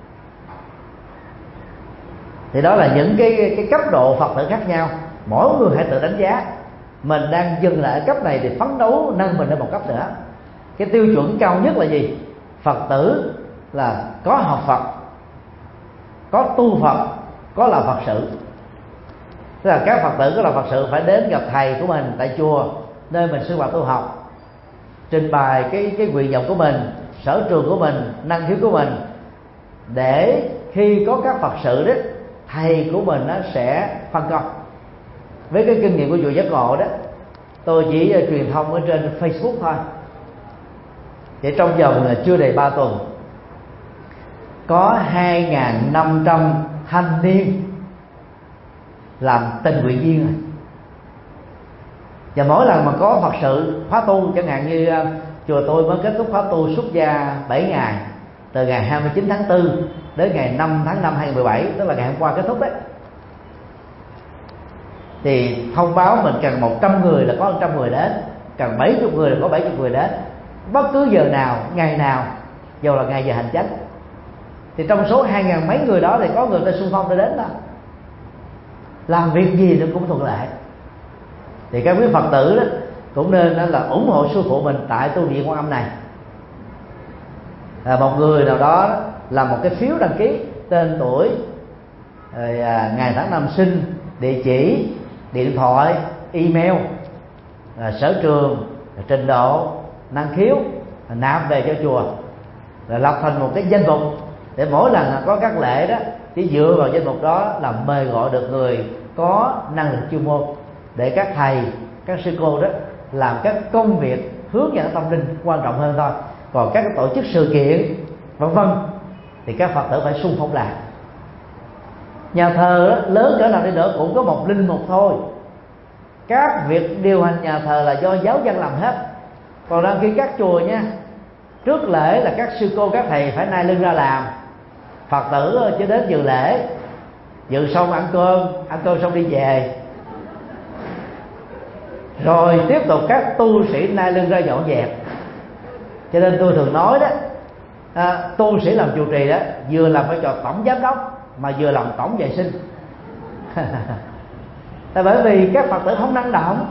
[SPEAKER 2] Thì đó là những cái cấp độ Phật tử khác nhau. Mỗi người hãy tự đánh giá mình đang dừng lại ở cấp này thì phấn đấu nâng mình lên một cấp nữa. Cái tiêu chuẩn cao nhất là gì? Phật tử là có học Phật, có tu Phật, có làm Phật sự. Tức là các Phật tử có làm Phật sự phải đến gặp thầy của mình tại chùa, nơi mình sinh hoạt tu học, trình bày cái nguyện vọng của mình, sở trường của mình, năng khiếu của mình, để khi có các Phật sự đó, thầy của mình nó sẽ phân công. Với cái kinh nghiệm của chùa Giác Ngộ đó, tôi chỉ truyền thông ở trên Facebook thôi. Thì trong vòng chưa đầy 3 tuần có 2.500 thanh niên làm tình nguyện viên rồi. Và mỗi lần mà có Phật sự khóa tu, chẳng hạn như chùa tôi mới kết thúc khóa tu xuất gia 7 ngày, từ ngày 29 tháng 4 đến ngày 5 tháng 5 2017, tức là ngày hôm qua kết thúc đấy. Thì thông báo mình cần 100 người là có 100 người đến, cần 70 người là có 70 người đến, bất cứ giờ nào, ngày nào, dù là ngày giờ hành chánh. Thì trong số 2.000 mấy người đó thì có người ta xung phong ta đến đó, làm việc gì nó cũng thuận lợi. Thì các quý Phật tử đó cũng nên là ủng hộ sư phụ mình tại tu viện Quan Âm này. Một người nào đó làm một cái phiếu đăng ký tên tuổi, ngày tháng năm sinh, địa chỉ, điện thoại, email, sở trường, trình độ, năng khiếu, nạp về cho chùa, là lập thành một cái danh mục, để mỗi lần có các lễ đó chỉ dựa vào danh mục đó là mời gọi được người có năng lực chuyên môn, để các thầy, các sư cô đó làm các công việc hướng dẫn tâm linh quan trọng hơn thôi. Còn các tổ chức sự kiện vân vân thì các Phật tử phải xung phong làm. Nhà thờ đó, lớn cỡ nào đi nữa cũng có một linh mục thôi. Các việc điều hành nhà thờ là do giáo dân làm hết. Còn đăng ký các chùa nha, trước lễ là các sư cô, các thầy phải nai lưng ra làm. Phật tử chỉ đến dự lễ, dự xong ăn cơm xong đi về. Rồi tiếp tục các tu sĩ nai lưng ra dọn dẹp. Cho nên tôi thường nói đó, tu sĩ làm trụ trì đó vừa làm vai trò tổng giám đốc mà vừa làm tổng vệ sinh. Tại bởi vì các Phật tử không năng động.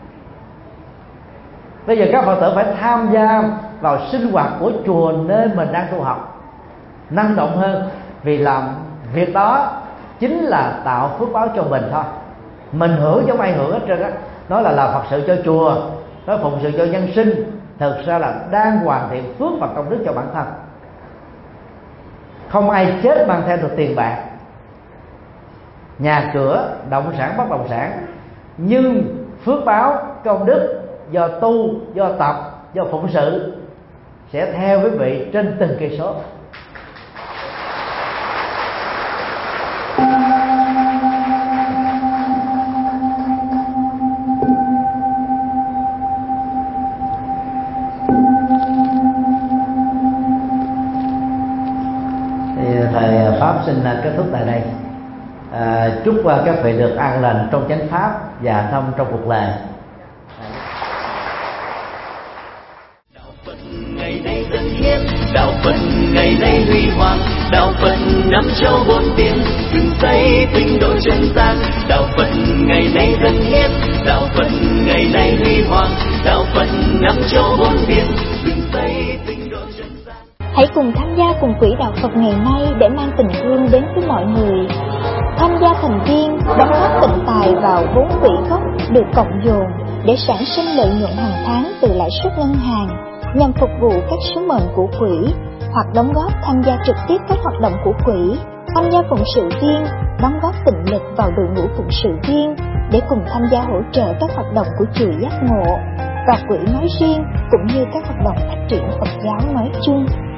[SPEAKER 2] Bây giờ các Phật tử phải tham gia vào sinh hoạt của chùa nơi mình đang tu học, năng động hơn, vì làm việc đó chính là tạo phước báo cho mình thôi. Mình hưởng giống ai hưởng hết trơn á. Nói là làm Phật sự cho chùa, nói phụng sự cho nhân sinh, thực ra là đang hoàn thiện phước và công đức cho bản thân. Không ai chết mang theo được tiền bạc, nhà cửa, động sản, bất động sản, nhưng phước báo, công đức do tu, do tập, do phụng sự sẽ theo quý vị trên từng cây số. Thầy pháp xin kết thúc tại đây. Chúc các vị được an lành trong chánh pháp và thông trong cuộc đời.
[SPEAKER 1] Đạo Phật ngày nay dân hiến, đạo Phật ngày nay huy hoàng, đạo Phật năm châu bốn biển, dựng xây tinh độ chân gian. Đạo Phật ngày nay dân hiến, đạo Phật ngày nay huy hoàng, đạo Phật năm châu bốn biển, dựng xây tinh độ chân gian.
[SPEAKER 3] Hãy cùng tham gia cùng quỹ đạo Phật ngày nay để mang tình thương đến với mọi người. Tham gia thành viên, đóng góp tịnh tài vào vốn quỹ gốc được cộng dồn để sản sinh lợi nhuận hàng tháng từ lãi suất ngân hàng nhằm phục vụ các sứ mệnh của quỹ hoặc đóng góp tham gia trực tiếp các hoạt động của quỹ, tham gia phụng sự viên, đóng góp tịnh lực vào đội ngũ phụng sự viên để cùng tham gia hỗ trợ các hoạt động của chùa giác ngộ và quỹ nói riêng cũng như các hoạt động phát triển Phật giáo nói chung.